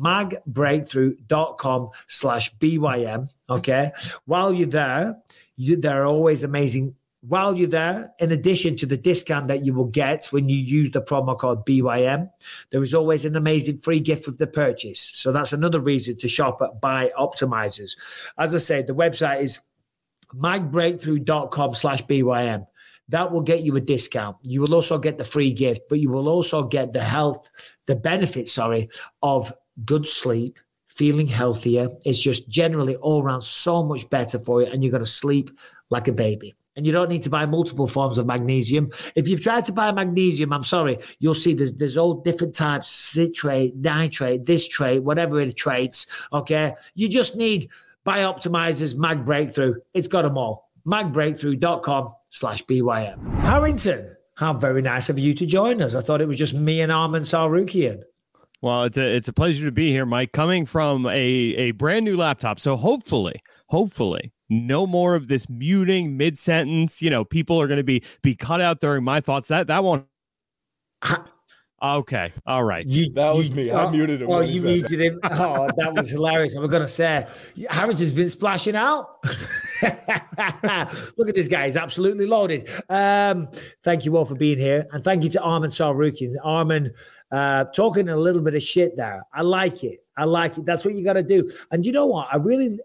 magbreakthrough.com slash BYM. Okay. While you're there, you, there are always amazing While you're there, in addition to the discount that you will get when you use the promo code B Y M, there is always an amazing free gift with the purchase. So that's another reason to shop at Bioptimizers. As I said, the website is magbreakthrough.com slash BYM. That will get you a discount. You will also get the free gift, but you will also get the health, the benefits, sorry, of good sleep, feeling healthier. It's just generally all around so much better for you, and you're going to sleep like a baby. And you don't need to buy multiple forms of magnesium. If you've tried to buy magnesium, I'm sorry, you'll see there's, there's all different types, citrate, nitrate, this trait, whatever it traits, okay? You just need Bioptimizers Mag Breakthrough. It's got them all. magbreakthrough.com slash BYM. Harrington, how very nice of you to join us. I thought it was just me and Arman Tsarukyan. Well, it's a, it's a pleasure to be here, Mike, coming from a, a brand new laptop. So hopefully, hopefully, no more of this muting mid-sentence. You know, people are going to be be cut out during my thoughts. That that won't. Okay. All right. You, that was you, me. I oh, muted him. Oh, you muted him. Oh, that was hilarious. I was going to say, Harrington's been splashing out. Look at this guy. He's absolutely loaded. Um, thank you all for being here. And thank you to Arman Tsarukyan. Arman, uh, talking a little bit of shit there. I like it. I like it. That's what you got to do. And you know what? I really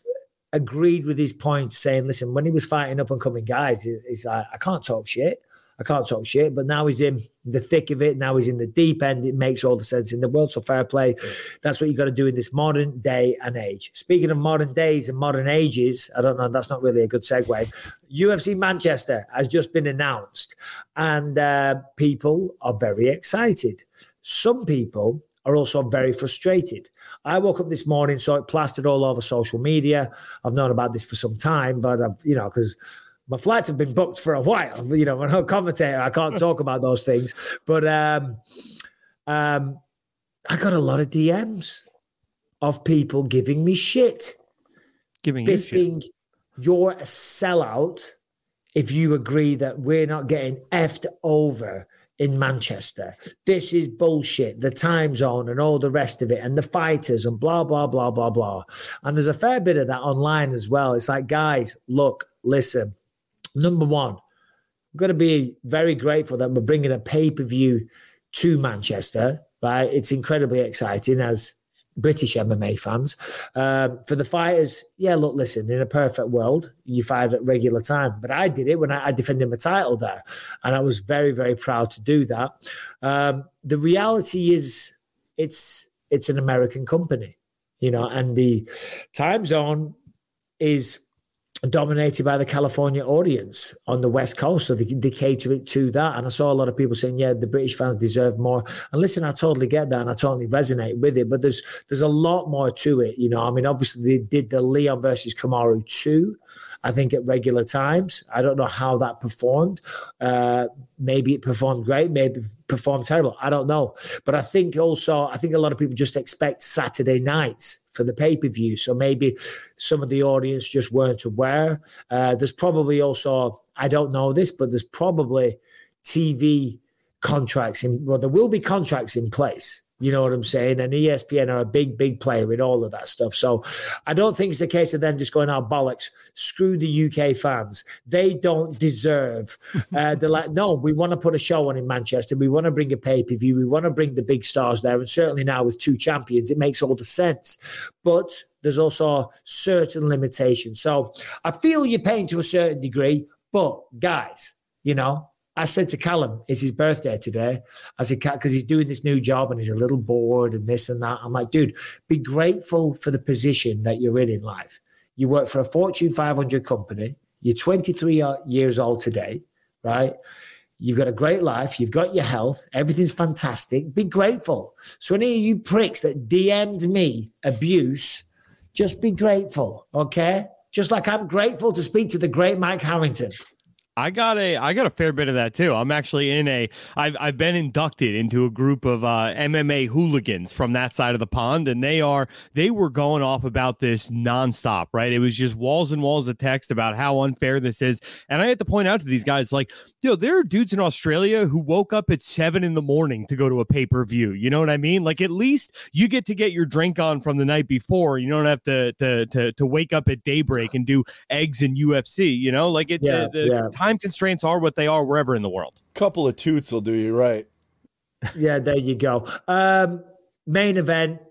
agreed with his point saying, listen, when he was fighting up and coming guys, he's like, I can't talk shit. I can't talk shit, but now he's in the thick of it. Now he's in the deep end. It makes all the sense in the world. So fair play. That's what you got to do in this modern day and age. Speaking of modern days and modern ages, I don't know, that's not really a good segue. U F C Manchester has just been announced, and uh, people are very excited. Some people are also very frustrated. I woke up this morning, saw it plastered all over social media. I've known about this for some time, but I've, you know, because my flights have been booked for a while. You know, I'm a commentator, I can't talk about those things. But um, um, I got a lot of D Ms of people giving me shit. Giving this you being, shit. You're a sellout if you agree that we're not getting effed over in Manchester. This is bullshit. The time zone and all the rest of it, and the fighters and blah, blah, blah, blah, blah. And there's a fair bit of that online as well. It's like, guys, look, listen. Number one, I'm going to be very grateful that we're bringing a pay-per-view to Manchester, right? It's incredibly exciting as British M M A fans. Um, for the fighters, yeah, look, listen, in a perfect world, you fight at regular time. But I did it when I, I defended my title there. And I was very, very proud to do that. Um, the reality is it's it's an American company, you know, and the time zone is dominated by the California audience on the West Coast. So they, they cater it to that. And I saw a lot of people saying, yeah, the British fans deserve more. And listen, I totally get that and I totally resonate with it. But there's there's a lot more to it. You know, I mean, obviously they did the Leon versus Kamaru two, I think at regular times. I don't know how that performed. Uh, maybe it performed great. Maybe it performed terrible. I don't know. But I think also, I think a lot of people just expect Saturday nights for the pay-per-view. So maybe some of the audience just weren't aware. Uh, there's probably also, I don't know this, but there's probably T V contracts in, well, there will be contracts in place. You know what I'm saying? And E S P N are a big, big player in all of that stuff. So I don't think it's a case of them just going, oh, bollocks, screw the U K fans. They don't deserve. Uh, they're like, no, we want to put a show on in Manchester. We want to bring a pay-per-view. We want to bring the big stars there. And certainly now with two champions, it makes all the sense. But there's also certain limitations. So I feel you're paying to a certain degree. But guys, you know, I said to Callum, it's his birthday today. I said, because he's doing this new job and he's a little bored and this and that. I'm like, dude, be grateful for the position that you're in in life. You work for a Fortune five hundred company. You're twenty-three years old today, right? You've got a great life. You've got your health. Everything's fantastic. Be grateful. So any of you pricks that D M'd me abuse, just be grateful, okay? Just like I'm grateful to speak to the great Mike Harrington. I got a I got a fair bit of that too. I'm actually in a I've I've been inducted into a group of uh, M M A hooligans from that side of the pond, and they are they were going off about this nonstop, right? It was just walls and walls of text about how unfair this is, and I had to point out to these guys, like, yo, there are dudes in Australia who woke up at seven in the morning to go to a pay per view. You know what I mean? Like, at least you get to get your drink on from the night before. You don't have to to to, to wake up at daybreak and do eggs in U F C. You know, like it. Yeah, the, the yeah. time constraints are what they are wherever in the world. Couple of toots will do you right. Yeah, there you go. Um, main event,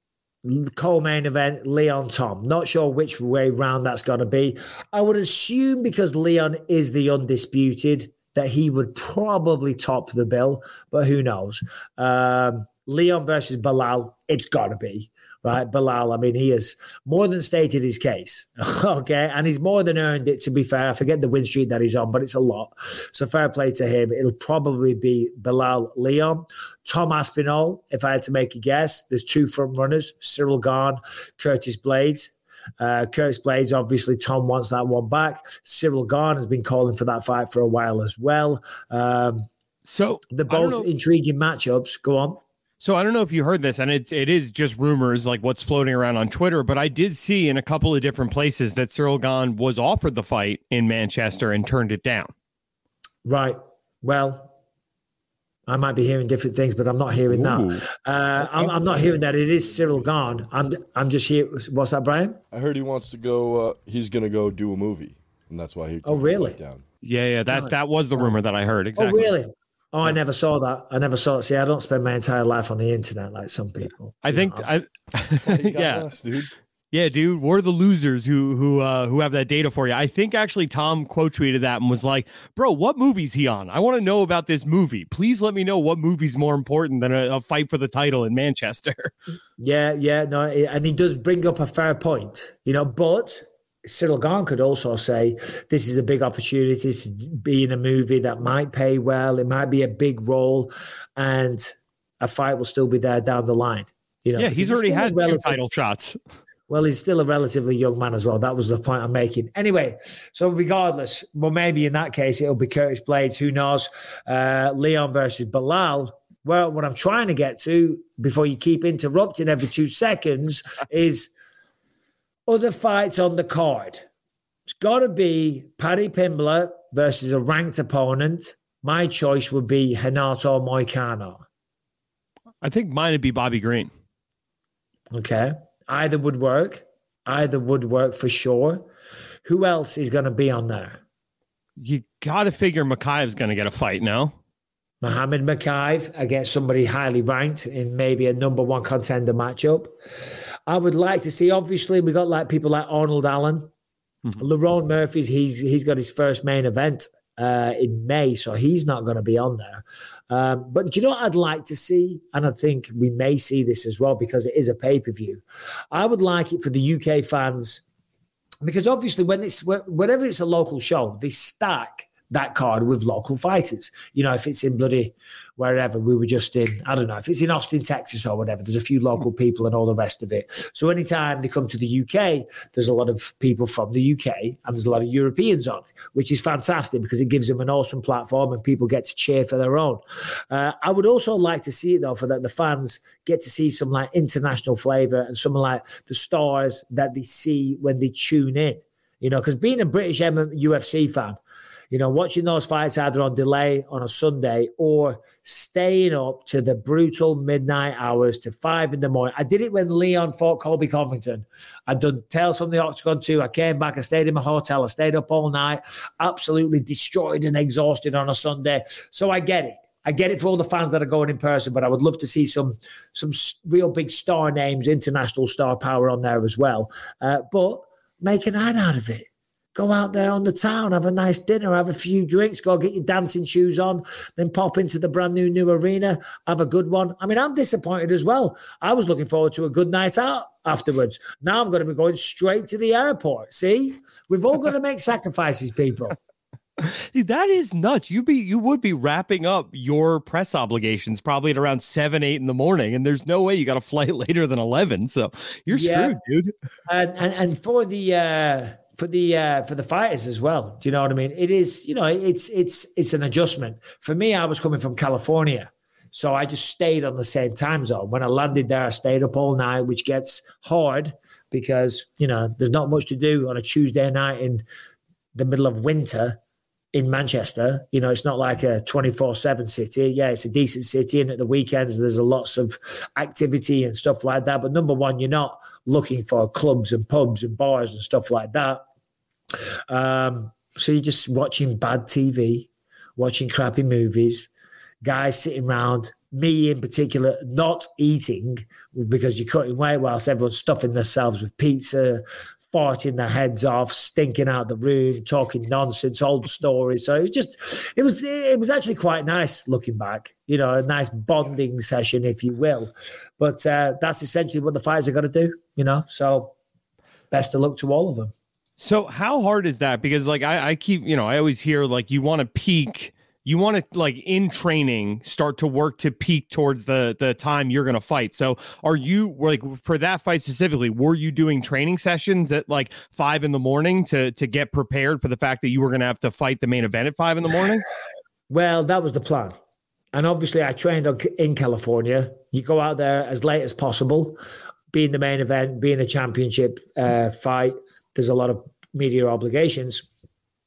co-main event, Leon Tom. Not sure which way round that's going to be. I would assume because Leon is the undisputed that he would probably top the bill, but who knows? Um, Leon versus Bilal, it's got to be. Right, Bilal, I mean, he has more than stated his case, okay? And he's more than earned it, to be fair. I forget the win streak that he's on, but it's a lot. So fair play to him. It'll probably be Bilal Leon. Tom Aspinall, if I had to make a guess, there's two front runners, Cyril Gane, Curtis Blades. Uh, Curtis Blades, obviously, Tom wants that one back. Cyril Gane has been calling for that fight for a while as well. Um, so they're both intriguing matchups. Go on. So I don't know if you heard this, and it's it is just rumors, like what's floating around on Twitter, but I did see in a couple of different places that Cyril Gane was offered the fight in Manchester and turned it down. Right. Well, I might be hearing different things, but I'm not hearing Ooh. that. Uh, I'm, I'm not hearing that it is Cyril Gane. I'm I'm just here. What's that, Brian? I heard he wants to go. Uh, he's going to go do a movie, and that's why he. Oh, really? Down. Yeah, yeah. That that was the rumor that I heard. Exactly. Oh, really? Oh, I never saw that. I never saw it. See, I don't spend my entire life on the internet like some people. I think, know. I, yeah, us, dude. Yeah, dude, we're the losers who who uh, who have that data for you. I think actually Tom quote tweeted that and was like, "Bro, what movie's he on? I want to know about this movie. Please let me know what movie's more important than a, a fight for the title in Manchester." Yeah, yeah, no, and he does bring up a fair point, you know. But Cyril Gahn could also say this is a big opportunity to be in a movie that might pay well. It might be a big role, and a fight will still be there down the line. You know, yeah, he's already had two title shots. Well, he's still a relatively young man as well. That was the point I'm making. Anyway, so regardless, well, maybe in that case, it'll be Curtis Blades. Who knows? Uh, Leon versus Bilal. Well, what I'm trying to get to before you keep interrupting every two seconds is other fights on the card. It's got to be Paddy Pimblett versus a ranked opponent. My choice would be Renato Moicano. I think mine would be Bobby Green. Okay. Either would work. Either would work for sure. Who else is going to be on there? You got to figure Makaev's going to get a fight now. Mohammed Makaev against somebody highly ranked in maybe a number one contender matchup. I would like to see, obviously, we got like people like Arnold Allen. Mm-hmm. Lerone Murphy's, he's he's got his first main event uh, in May, so he's not going to be on there. Um, but do you know what I'd like to see? And I think we may see this as well because it is a pay-per-view. I would like it for the U K fans because obviously when it's whenever it's a local show, they stack that card with local fighters. You know, if it's in bloody wherever, we were just in, I don't know, if it's in Austin, Texas or whatever, there's a few local people and all the rest of it. So anytime they come to the U K, there's a lot of people from the U K and there's a lot of Europeans on it, which is fantastic because it gives them an awesome platform and people get to cheer for their own. Uh, I would also like to see it though, for that the fans get to see some like international flavor and some like the stars that they see when they tune in, you know, because being a British U F C fan, you know, watching those fights either on delay on a Sunday or staying up to the brutal midnight hours to five in the morning. I did it when Leon fought Colby Covington. I'd done Tales from the Octagon too. I came back, I stayed in my hotel, I stayed up all night, absolutely destroyed and exhausted on a Sunday. So I get it. I get it for all the fans that are going in person, but I would love to see some some real big star names, international star power on there as well. Uh, but make a night out of it. Go out there on the town, have a nice dinner, have a few drinks, go get your dancing shoes on, then pop into the brand new new arena, have a good one. I mean, I'm disappointed as well. I was looking forward to a good night out afterwards. Now I'm going to be going straight to the airport. See? We've all got to make sacrifices, people. Dude, that is nuts. You be you would be wrapping up your press obligations probably at around seven, eight in the morning, and there's no way you got a flight later than eleven. So you're yeah. screwed, dude. And and, and for the uh For the uh, for the fighters as well, do you know what I mean? It is, you know, it's it's it's an adjustment. For me, I was coming from California, so I just stayed on the same time zone. When I landed there, I stayed up all night, which gets hard because you know there's not much to do on a Tuesday night in the middle of winter in Manchester. You know, it's not like a twenty-four seven city. Yeah, it's a decent city, and at the weekends there's lots of activity and stuff like that. But number one, you're not looking for clubs and pubs and bars and stuff like that. Um, so you're just watching bad T V, watching crappy movies, guys sitting around, me in particular, not eating because you're cutting weight whilst everyone's stuffing themselves with pizza, farting their heads off, stinking out the room, talking nonsense, old stories. So it was just, it was, it was actually quite nice looking back, you know, a nice bonding session, if you will. But uh, that's essentially what the fighters are going to do, you know. So best of luck to all of them. So how hard is that? Because like I, I keep, you know, I always hear like you want to peak. You want to, like, in training, start to work to peak towards the the time you're going to fight. So are you, like, for that fight specifically, were you doing training sessions at, like, five in the morning to to get prepared for the fact that you were going to have to fight the main event at five in the morning? Well, that was the plan. And obviously I trained in California. You go out there as late as possible, being the main event, being a championship uh, fight. There's a lot of media obligations.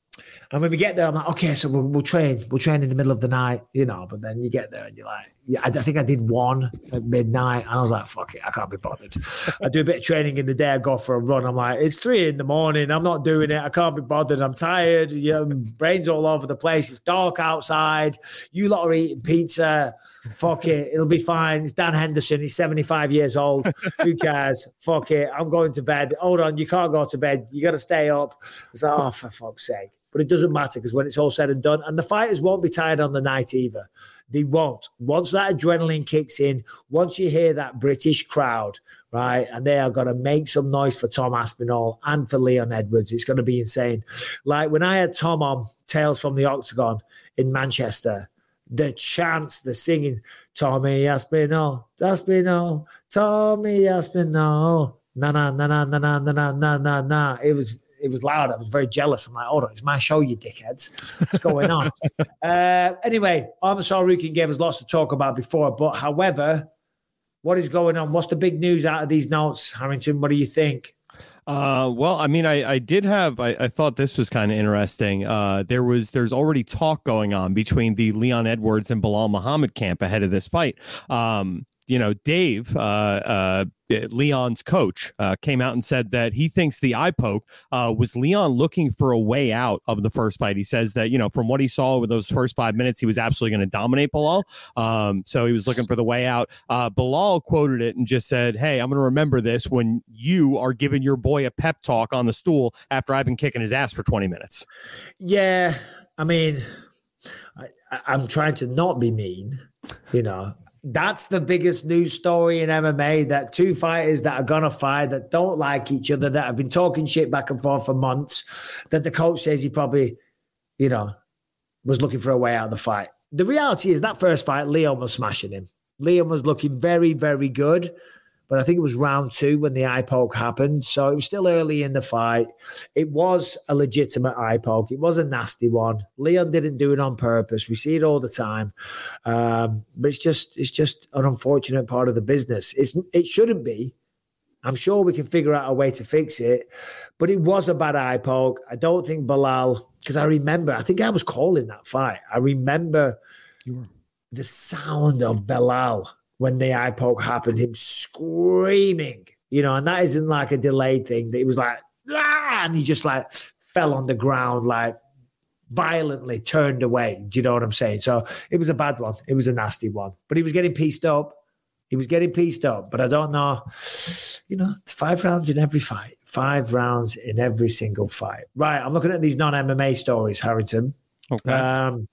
And when we get there, I'm like, okay, so we'll, we'll train. We'll train in the middle of the night, you know. But then you get there and you're like, yeah, I, I think I did one at midnight. And I was like, fuck it, I can't be bothered. I do a bit of training in the day. I go for a run. I'm like, it's three in the morning. I'm not doing it. I can't be bothered. I'm tired. You know, brains all over the place. It's dark outside. You lot are eating pizza. Fuck it. It'll be fine. It's Dan Henderson. He's seventy-five years old. Who cares? Fuck it. I'm going to bed. Hold on. You can't go to bed. You got to stay up. It's like, oh, for fuck's sake. But it doesn't matter because when it's all said and done, and the fighters won't be tired on the night either. They won't. Once that adrenaline kicks in, once you hear that British crowd, right, and they are going to make some noise for Tom Aspinall and for Leon Edwards, it's going to be insane. Like when I had Tom on Tales from the Octagon in Manchester, the chants, the singing, Tommy Aspinall, Aspinall, Tommy Aspinall, na na na na na na na na na na. It was it was loud. I was very jealous. I'm like, hold on, it's my show, you dickheads. What's going on? uh, anyway, Arman Tsarukyan gave us lots to talk about before, but however, what is going on? What's the big news out of these notes, Harrington? What do you think? Uh, well, I mean, I, I did have, I, I thought this was kind of interesting. Uh, there was, there's already talk going on between the Leon Edwards and Belal Muhammad camp ahead of this fight. Um, you know, Dave, uh, uh, Leon's coach, uh, came out and said that he thinks the eye poke uh, was Leon looking for a way out of the first fight. He says that, you know, from what he saw with those first five minutes, he was absolutely going to dominate Belal. Um, so he was looking for the way out. Uh, Belal quoted it and just said, hey, I'm going to remember this when you are giving your boy a pep talk on the stool after I've been kicking his ass for twenty minutes. Yeah. I mean, I, I'm trying to not be mean, you know. That's the biggest news story in M M A, that two fighters that are going to fight, that don't like each other, that have been talking shit back and forth for months, that the coach says he probably, you know, was looking for a way out of the fight. The reality is that first fight, Leon was smashing him. Leon was looking very, very good. But I think it was round two when the eye poke happened. So it was still early in the fight. It was a legitimate eye poke. It was a nasty one. Leon didn't do it on purpose. We see it all the time. Um, but it's just it's just an unfortunate part of the business. It's, it shouldn't be. I'm sure we can figure out a way to fix it. But it was a bad eye poke. I don't think Belal, because I remember, I think I was calling that fight. I remember the sound of Belal when the eye poke happened, him screaming, you know, and that isn't like a delayed thing. That it was like, ah, and he just like fell on the ground, like violently turned away. Do you know what I'm saying? So it was a bad one. It was a nasty one, but he was getting pieced up. He was getting pieced up, but I don't know, you know, it's five rounds in every fight, five rounds in every single fight. Right. I'm looking at these non-M M A stories, Harrington. Okay. Um,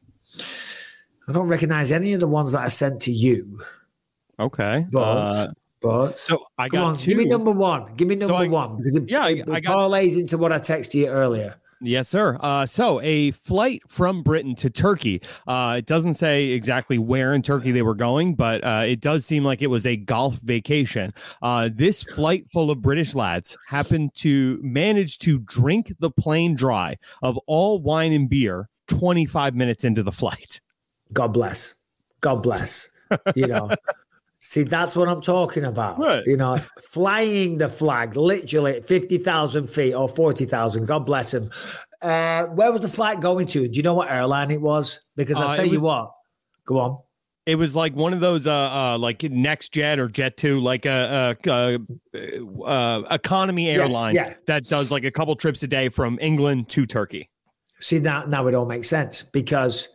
I don't recognize any of the ones that I sent to you. Okay. But, uh, but so I come got on, two. give me number one. Give me number so I, one because it, yeah, it, I it got parlays into what I texted you earlier. Yes, sir. Uh, so a flight from Britain to Turkey. Uh, it doesn't say exactly where in Turkey they were going, but uh, it does seem like it was a golf vacation. Uh, this flight full of British lads happened to manage to drink the plane dry of all wine and beer twenty-five minutes into the flight. God bless. God bless. You know. See, that's what I'm talking about. Right. You know, flying the flag, literally fifty thousand feet or forty thousand. God bless him. Uh, where was the flight going to? Do you know what airline it was? Because I'll Uh, tell it you was- what. Go on. It was like one of those, uh, uh, like NextJet or Jet two, like a, a, a, uh economy airline yeah. that does like a couple trips a day from England to Turkey. See, now, now it all makes sense because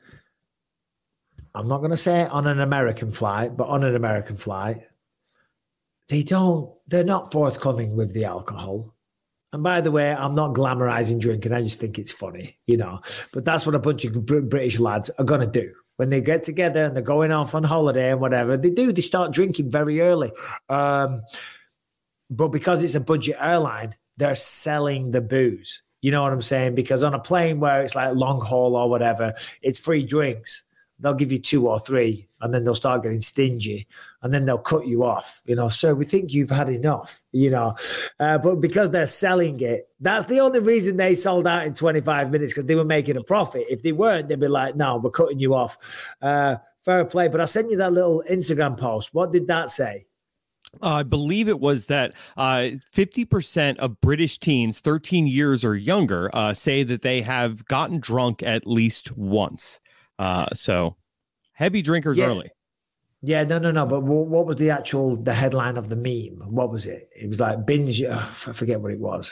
I'm not going to say on an American flight, but on an American flight, they don't, they're not forthcoming with the alcohol. And by the way, I'm not glamorizing drinking. I just think it's funny, you know, but that's what a bunch of Br- British lads are going to do. When they get together and they're going off on holiday and whatever, they do, they start drinking very early. Um, but because it's a budget airline, they're selling the booze. You know what I'm saying? Because on a plane where it's like long haul or whatever, it's free drinks. They'll give you two or three and then they'll start getting stingy and then they'll cut you off. You know, sir, we think you've had enough, you know. Uh, but because they're selling it, that's the only reason they sold out in twenty-five minutes, because they were making a profit. If they weren't, they'd be like, no, we're cutting you off. Uh, fair play. But I sent you that little Instagram post. What did that say? Uh, I believe it was that uh, fifty percent of British teens thirteen years or younger uh, say that they have gotten drunk at least once. Uh, so heavy drinkers yeah. early. Yeah, no, no, no. But what was the actual, the headline of the meme? What was it? It was like binge. Oh, I forget what it was.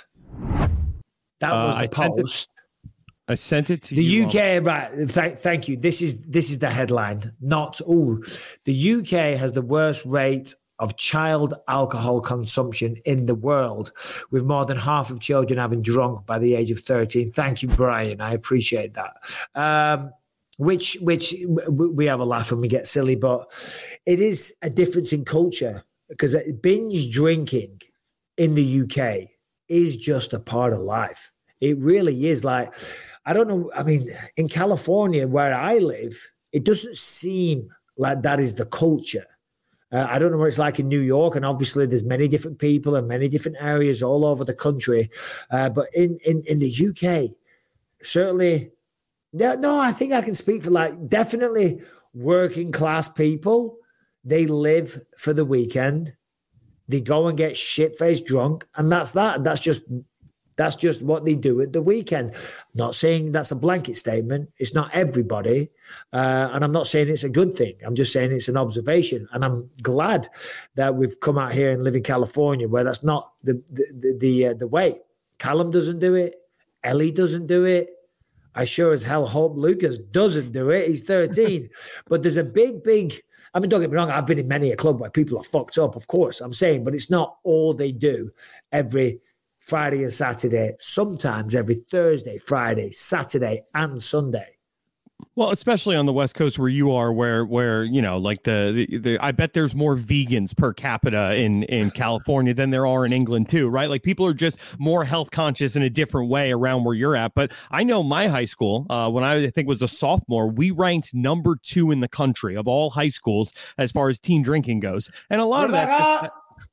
That was uh, the I post. Sent it, I sent it to the you. U K, on- right. Th- thank you. This is, this is the headline. Not, oh, the U K has the worst rate of child alcohol consumption in the world, with more than half of children having drunk by the age of thirteen. Thank you, Brian. I appreciate that. Um, which which we have a laugh and we get silly, but it is a difference in culture, because binge drinking in the U K is just a part of life. It really is. Like, I don't know. I mean, in California, where I live, it doesn't seem like that is the culture. Uh, I don't know what it's like in New York, and obviously there's many different people and many different areas all over the country. Uh, but in, in, in the U K, certainly, yeah, no, I think I can speak for like definitely working class people. They live for the weekend. They go and get shit-faced drunk, and that's that. That's just that's just what they do at the weekend. I'm not saying that's a blanket statement. It's not everybody. Uh, and I'm not saying it's a good thing. I'm just saying it's an observation. And I'm glad that we've come out here and live in California where that's not the the the, the, uh, the way. Callum doesn't do it. Ellie doesn't do it. I sure as hell hope Lucas doesn't do it. He's thirteen. But there's a big, big, I mean, don't get me wrong. I've been in many a club where people are fucked up, of course, I'm saying, but it's not all they do every Friday and Saturday, sometimes every Thursday, Friday, Saturday, and Sunday. Well, especially on the West Coast where you are, where where you know, like the, the the I bet there's more vegans per capita in in California than there are in England too, right? Like people are just more health conscious in a different way around where you're at. But I know my high school, uh, when I, I think was a sophomore, we ranked number two in the country of all high schools as far as teen drinking goes, and a lot of that just.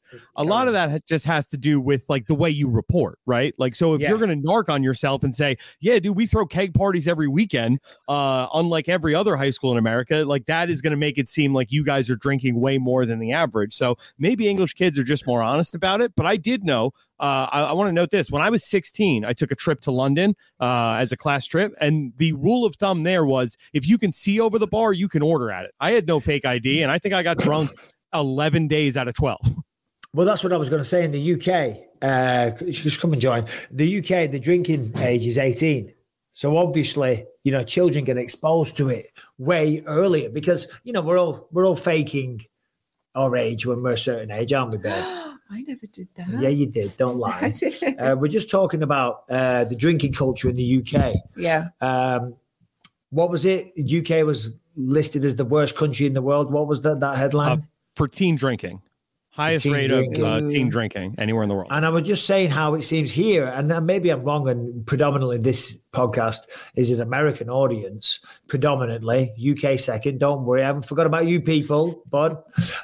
A lot of that just has to do with like the way you report, right? Like, so if yeah. you're going to narc on yourself and say, yeah, dude, we throw keg parties every weekend, uh, unlike every other high school in America, like that is going to make it seem like you guys are drinking way more than the average. So maybe English kids are just more honest about it. But I did know, uh, I, I want to note this. When I was sixteen, I took a trip to London uh, as a class trip. And the rule of thumb there was if you can see over the bar, you can order at it. I had no fake I D. And I think I got drunk eleven days out of twelve. Well, that's what I was going to say in the U K. Uh, just come and join. The U K, the drinking age is eighteen. So obviously, you know, children get exposed to it way earlier because, you know, we're all we're all faking our age when we're a certain age, aren't we, babe? I never did that. Yeah, you did. Don't lie. uh, we're just talking about uh, the drinking culture in the U K. Yeah. Um, what was it? The U K was listed as the worst country in the world. What was that, that headline? Uh, for teen drinking. Highest rate drinking. of uh, teen drinking anywhere in the world. And I was just saying how it seems here, and maybe I'm wrong, and predominantly this podcast is an American audience, predominantly, U K second. Don't worry, I haven't forgot about you people, bud.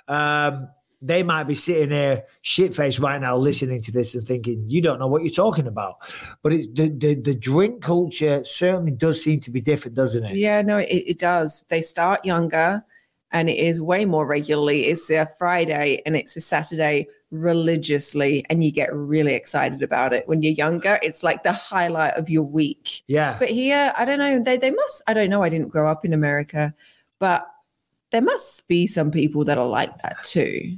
Um, they might be sitting there shit-faced right now listening to this and thinking, you don't know what you're talking about. But it, the, the, the drink culture certainly does seem to be different, doesn't it? Yeah, no, it, it does. They start younger. And it is way more regularly. It's a Friday and it's a Saturday religiously. And you get really excited about it. When you're younger, it's like the highlight of your week. Yeah. But here, I don't know. They they must, I don't know. I didn't grow up in America. But there must be some people that are like that too.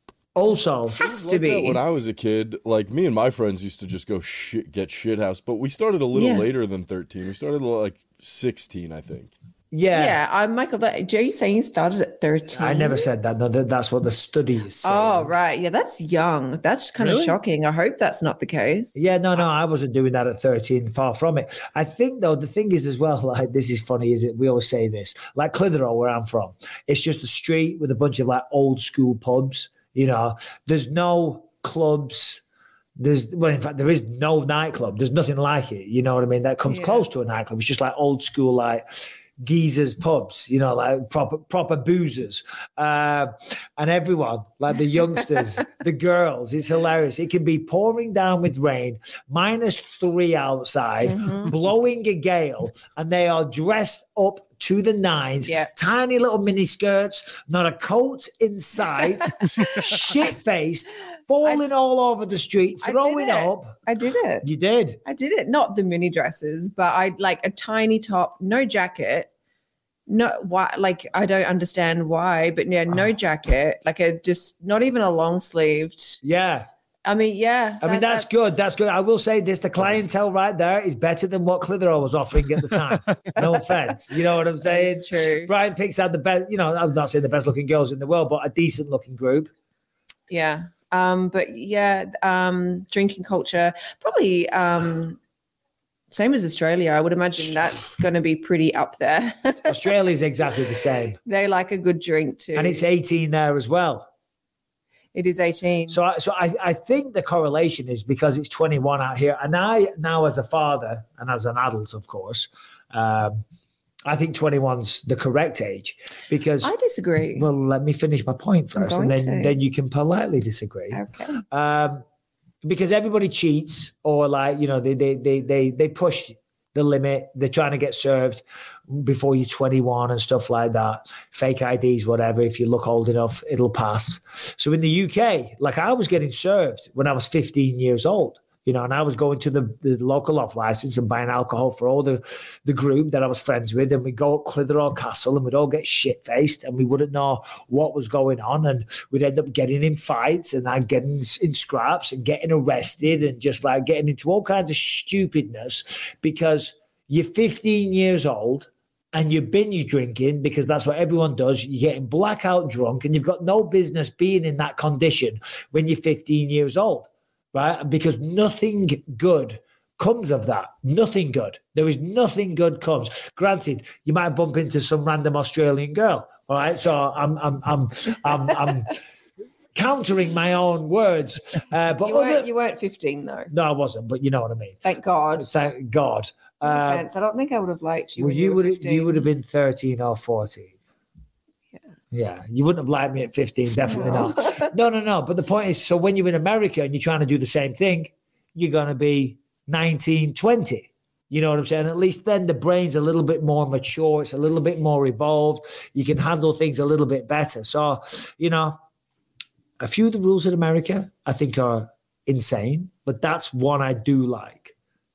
Also, has like to be. When I was a kid, like me and my friends used to just go shit, get shit house. But we started a little yeah. later than thirteen. We started like sixteen, I think. Yeah, yeah. I'm Michael. That, Joe, you saying you started at thirteen? I never said that. No, that, that's what the study is saying. Oh, right. Yeah, that's young. That's kind really? of shocking. I hope that's not the case. Yeah, no, no, I wasn't doing that at thirteen. Far from it. I think though the thing is as well. Like this is funny, is it? We always say this. Like Clitheroe, where I'm from, it's just a street with a bunch of like old school pubs. You know, there's no clubs. There's well, in fact, there is no nightclub. There's nothing like it. You know what I mean? That comes yeah. close to a nightclub. It's just like old school, like geezers pubs, you know, like proper proper boozers, uh, and everyone, like the youngsters, the girls. It's hilarious. It can be pouring down with rain, minus three outside, mm-hmm. blowing a gale, and they are dressed up to the nines, yeah. tiny little mini skirts, not a coat in sight, shit-faced, falling I, all over the street, throwing I up. I did it. You did? I did it. Not the mini dresses, but I like a tiny top, no jacket. No, why? Like, I don't understand why, but yeah, no jacket, like a just not even a long sleeved. Yeah. I mean, yeah. I mean, that, that's, that's good. That's good. I will say this, the clientele right there is better than what Clitheroe was offering at the time. No offense. You know what I'm saying? That's true. Brian picks out the best, you know, I'm not saying the best looking girls in the world, but a decent looking group. Yeah. Um, but yeah, um, drinking culture, probably um, same as Australia. I would imagine that's going to be pretty up there. Australia's exactly the same. They like a good drink too. And it's eighteen there as well. It is eighteen. So, I, so I, I think the correlation is because it's twenty-one out here. And I now, as a father and as an adult, of course, um, I think twenty-one's the correct age because I disagree. Well, let me finish my point first, and then to. then you can politely disagree. Okay. Um, because everybody cheats, or like you know, they they they they they push the limit. They're trying to get served before you're twenty-one and stuff like that. Fake I Ds, whatever. If you look old enough, it'll pass. So in the U K, like I was getting served when I was fifteen years old, you know, and I was going to the, the local off license and buying alcohol for all the, the group that I was friends with. And we'd go up Clitheroe Castle and we'd all get shit-faced and we wouldn't know what was going on. And we'd end up getting in fights and I'd getting in scraps and getting arrested and just like getting into all kinds of stupidness because you're fifteen years old and you're binge drinking because that's what everyone does. You're getting blackout drunk and you've got no business being in that condition when you're fifteen years old. Right? Because nothing good comes of that. Nothing good. There is nothing good comes. Granted, you might bump into some random Australian girl. All right. So I'm I'm I'm I'm I'm countering my own words. Uh, but you weren't, other, you weren't fifteen though. No, I wasn't. But you know what I mean. Thank God. Thank God. No uh, offense. I don't think I would have liked you. Well, you you would you would have been thirteen or fourteen. Yeah, you wouldn't have liked me at fifteen, definitely no. not. No, no, no. But the point is, so when you're in America and you're trying to do the same thing, you're going to be nineteen, twenty. You know what I'm saying? At least then the brain's a little bit more mature. It's a little bit more evolved. You can handle things a little bit better. So, you know, a few of the rules in America I think are insane, but that's one I do like.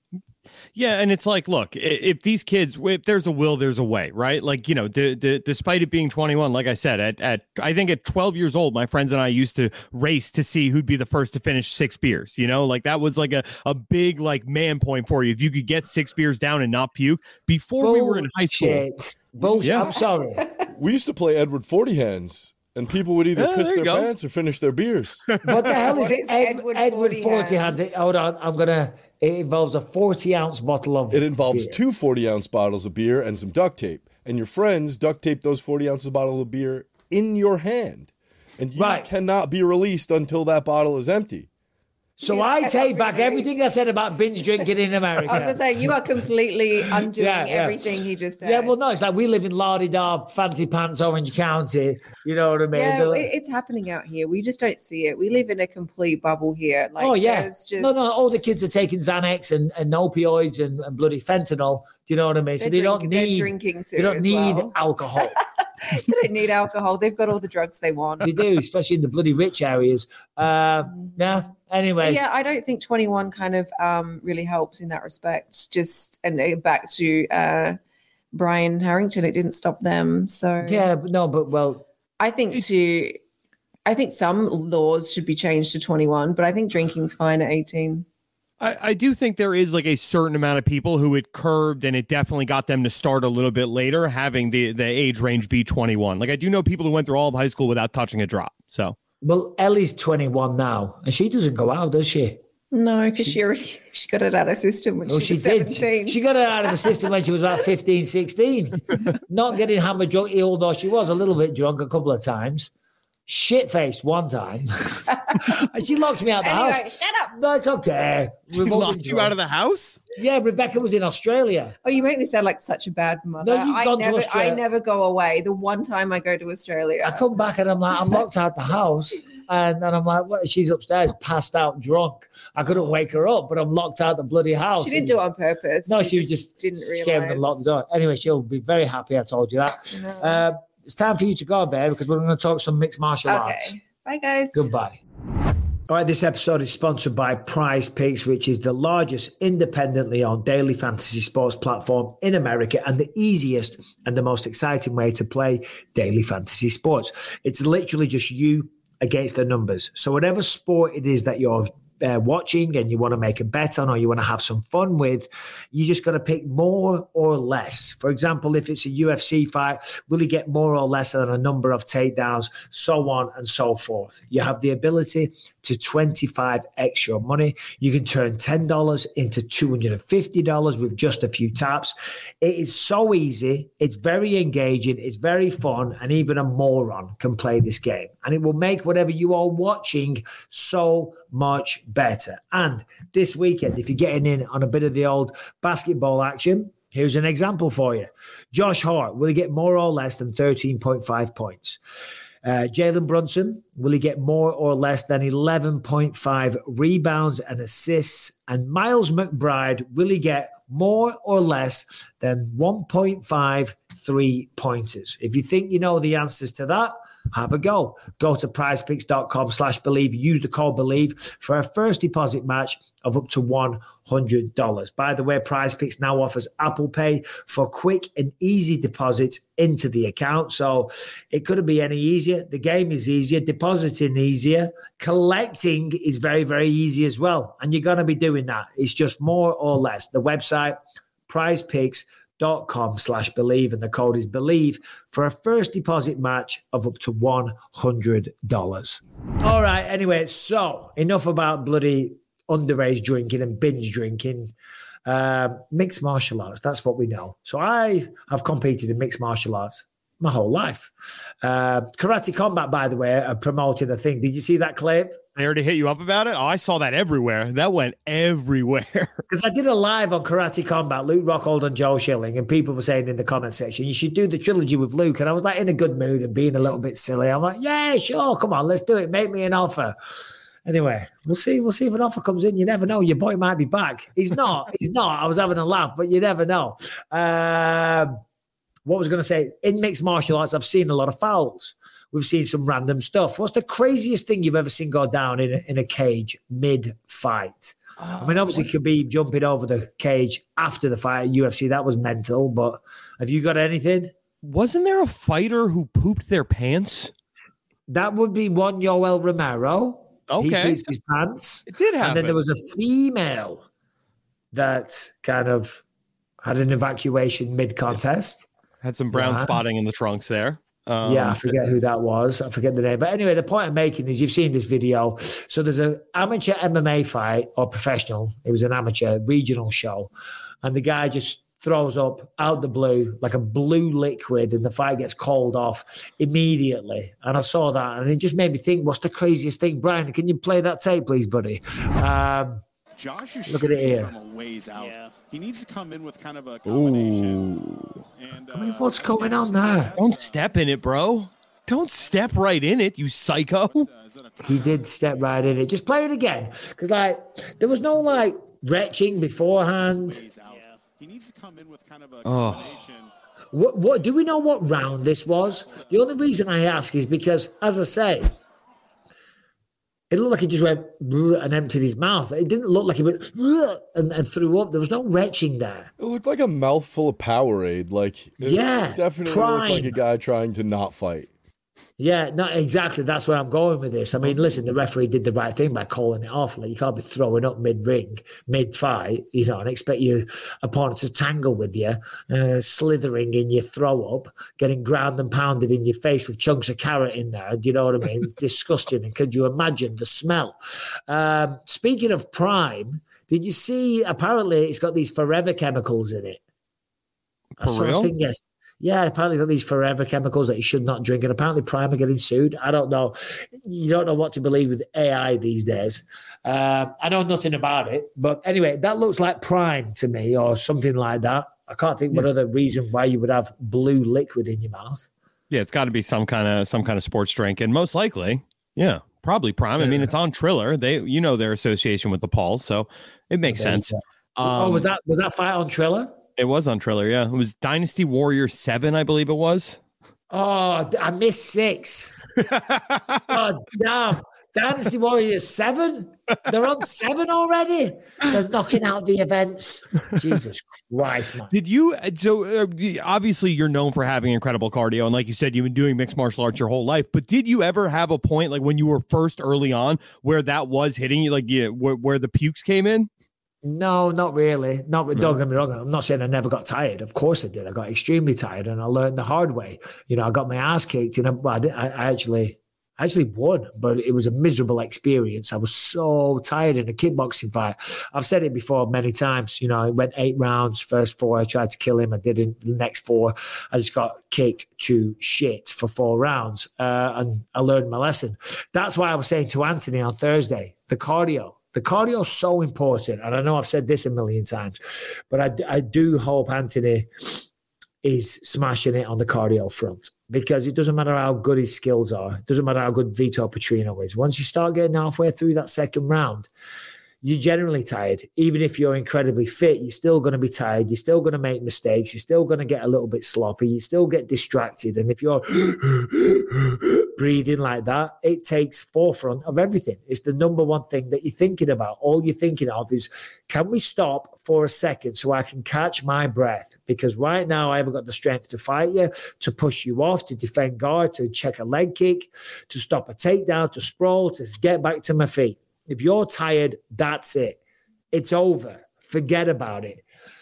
Yeah, and it's like, look, if these kids, if there's a will, there's a way, right? Like, you know, d- d- despite it being twenty-one, like I said, at, at I think at twelve years old, my friends and I used to race to see who'd be the first to finish six beers, you know? Like, that was like a, a big, like, man point for you. If you could get six beers down and not puke before Bullshit. we were in high school. Bullshit. Yeah. I'm sorry. We used to play Edward Forty Hands. And people would either yeah, piss their go. pants or finish their beers. What the hell is, is Ed, Edward, Edward forty, forty hands? hands? Hold on, I'm gonna. It involves a forty ounce bottle of. It involves beer. two forty ounce bottles of beer and some duct tape. And your friends duct tape those forty ounces of bottle of beer in your hand, and you right. cannot be released until that bottle is empty. So yeah, I take back everything I said about binge drinking in America. I was going to say, you are completely undoing yeah, yeah. everything he just said. Yeah, well, no, it's like we live in la-di-da, fancy pants, Orange County. You know what I mean? Yeah, the, it's happening out here. We just don't see it. We live in a complete bubble here. Like, oh, yeah. Just... No, no, all the kids are taking Xanax and, and opioids and, and bloody fentanyl. Do you know what I mean? They're so they drink, don't need, drinking too they don't need well. alcohol. They don't need alcohol. They've got all the drugs they want. They do, especially in the bloody rich areas. Uh, yeah. Anyway, yeah, I don't think twenty-one kind of um, really helps in that respect. Just and back to uh, Brian Harrington, it didn't stop them. So yeah, but no, but well, I think to, I think some laws should be changed to twenty-one, but I think drinking's fine at eighteen. I, I do think there is like a certain amount of people who it curbed and it definitely got them to start a little bit later, having the, the age range be twenty-one. Like I do know people who went through all of high school without touching a drop. So, well, Ellie's twenty-one now and she doesn't go out, does she? No, because she, she already she got it out of her system when well, she was she seventeen. Did. She got it out of the system when she was about fifteen, sixteen. Not getting hammered drunk, although she was a little bit drunk a couple of times. shit-faced one time. And she locked me out of the anyway, house. Shut up. No, it's okay. She locked you out of the house? Yeah, Rebecca was in Australia. Oh, you make me sound like such a bad mother. No, you've I gone to never, I Australia. never go away. The one time I go to Australia, I come back and I'm like, I'm locked out the house. And then I'm like, what? She's upstairs, passed out, drunk. I couldn't wake her up, but I'm locked out the bloody house. She didn't do it on purpose. No, she, she was just didn't scared realize. and locked the door. Anyway, she'll be very happy I told you that. No. Uh, it's time for you to go, babe, because we're going to talk some mixed martial Okay. arts. Bye, guys. Goodbye. All right, this episode is sponsored by Prize Picks, which is the largest independently owned daily fantasy sports platform in America and the easiest and the most exciting way to play daily fantasy sports. It's literally just you against the numbers. So whatever sport it is that you're uh, watching and you want to make a bet on or you want to have some fun with, you just got to pick more or less. For example, if it's a U F C fight, will he get more or less than a number of takedowns, so on and so forth. You have the ability to twenty-five x your money. You can turn ten dollars into two hundred fifty dollars with just a few taps. It is so easy. It's very engaging. It's very fun. And even a moron can play this game. And it will make whatever you are watching so much better. And this weekend, if you're getting in on a bit of the old basketball action, here's an example for you. Josh Hart, will he get more or less than thirteen point five points? Uh, Jalen Brunson, will he get more or less than eleven point five rebounds and assists? And Miles McBride, will he get more or less than one point five three-pointers? If you think you know the answers to that, have a go. Go to prizepicks.com slash believe. Use the code believe for a first deposit match of up to one hundred dollars. By the way, PrizePicks now offers Apple Pay for quick and easy deposits into the account. So it couldn't be any easier. The game is easier, depositing easier, collecting is very, very easy as well. And you're going to be doing that. It's just more or less. The website, PrizePicks. dot com slash believe, and the code is believe for a first deposit match of up to one hundred dollars. All right, anyway, so enough about bloody underage drinking and binge drinking. Um, mixed martial arts, that's what we know. So I have competed in mixed martial arts my whole life. Uh, Karate Combat, by the way, are promoting a thing. Did you see that clip? They already hit you up about it? Oh, I saw that everywhere. That went everywhere. Because I did a live on Karate Combat, Luke Rockhold and Joe Schilling, and people were saying in the comment section, you should do the trilogy with Luke. And I was like in a good mood and being a little bit silly. I'm like, yeah, sure, come on, let's do it. Make me an offer. Anyway, we'll see. We'll see if an offer comes in. You never know. Your boy might be back. He's not. He's not. I was having a laugh, but you never know. Um, what was I going to say? In mixed martial arts, I've seen a lot of fouls. We've seen some random stuff. What's the craziest thing you've ever seen go down in a, in a cage mid-fight? Oh, I mean, obviously, Khabib jumping over the cage after the fight at U F C, that was mental. But have you got anything? Wasn't there a fighter who pooped their pants? That would be one Yoel Romero. Okay. He pooped his pants. It did happen. And then there was a female that kind of had an evacuation mid-contest. Had some brown yeah. spotting in the trunks there. Um, yeah, I forget who that was. I forget the name. But anyway, the point I'm making is you've seen this video. So there's an amateur M M A fight, or professional. It was an amateur regional show. And the guy just throws up out the blue, like a blue liquid, and the fight gets called off immediately. And I saw that, and it just made me think, what's the craziest thing? Brian, can you play that tape, please, buddy? Um, Josh is look at it here. from a ways out. Yeah. He needs to come in with kind of a combination. Ooh. And, uh, I mean, what's going on there? Don't step in it, bro. Don't step right in it, you psycho. He did step right in it. Just play it again. Because, like, there was no, like, retching beforehand. He needs to come in with kind of a combination. Oh. What, what, do we know what round this was? The only reason I ask is because, as I say, it looked like he just went and emptied his mouth. It didn't look like he went and, and threw up. There was no retching there. It looked like a mouthful of Powerade. Like, it yeah, definitely prime. looked like a guy trying to not fight. Yeah, no, exactly. That's where I'm going with this. I mean, listen, the referee did the right thing by calling it off. Like, you can't be throwing up mid-ring, mid-fight, you know, and expect your opponent to tangle with you, uh, slithering in your throw-up, getting ground and pounded in your face with chunks of carrot in there. Do you know what I mean? Disgusting. And could you imagine the smell? Um, speaking of Prime, did you see, apparently it's got these forever chemicals in it. For real? Thing, yes. Yeah, apparently got these forever chemicals that you should not drink, and apparently Prime are getting sued. I don't know. You don't know what to believe with A I these days. Uh, I know nothing about it, but anyway, that looks like Prime to me, or something like that. I can't think yeah. what other reason why you would have blue liquid in your mouth. Yeah, it's got to be some kind of some kind of sports drink, and most likely, yeah, probably Prime. I mean, it's on Triller. They, you know, their association with the Pulse, so it makes sense. Um, oh, was that was that fight on Triller? It was on Triller, yeah. It was Dynasty Warrior seven, I believe it was. Oh, I missed six. Oh, damn. Dynasty Warrior seven? They're on seven already? They're knocking out the events. Jesus Christ, man. Did you, so uh, obviously you're known for having incredible cardio. And like you said, you've been doing mixed martial arts your whole life. But did you ever have a point, like when you were first early on, where that was hitting you, like yeah, where, where the pukes came in? No, not really. Not don't get me wrong. I'm not saying I never got tired. Of course I did. I got extremely tired, and I learned the hard way. You know, I got my ass kicked, and I, well, I, did, I, I actually, I actually won, but it was a miserable experience. I was so tired in a kickboxing fight. I've said it before many times. You know, I went eight rounds. First four, I tried to kill him. I didn't. The next four, I just got kicked to shit for four rounds, uh, and I learned my lesson. That's why I was saying to Anthony on Thursday, the cardio. The cardio is so important, and I know I've said this a million times, but I, I do hope Anthony is smashing it on the cardio front, because it doesn't matter how good his skills are. It doesn't matter how good Vitor Petrino is. Once you start getting halfway through that second round, you're generally tired. Even if you're incredibly fit, you're still going to be tired. You're still going to make mistakes. You're still going to get a little bit sloppy. You still get distracted. And if you're breathing like that, it takes forefront of everything. It's the number one thing that you're thinking about. All you're thinking of is, can we stop for a second so I can catch my breath? Because right now I haven't got the strength to fight you, to push you off, to defend guard, to check a leg kick, to stop a takedown, to sprawl, to get back to my feet. If you're tired, that's it. It's over. Forget about it.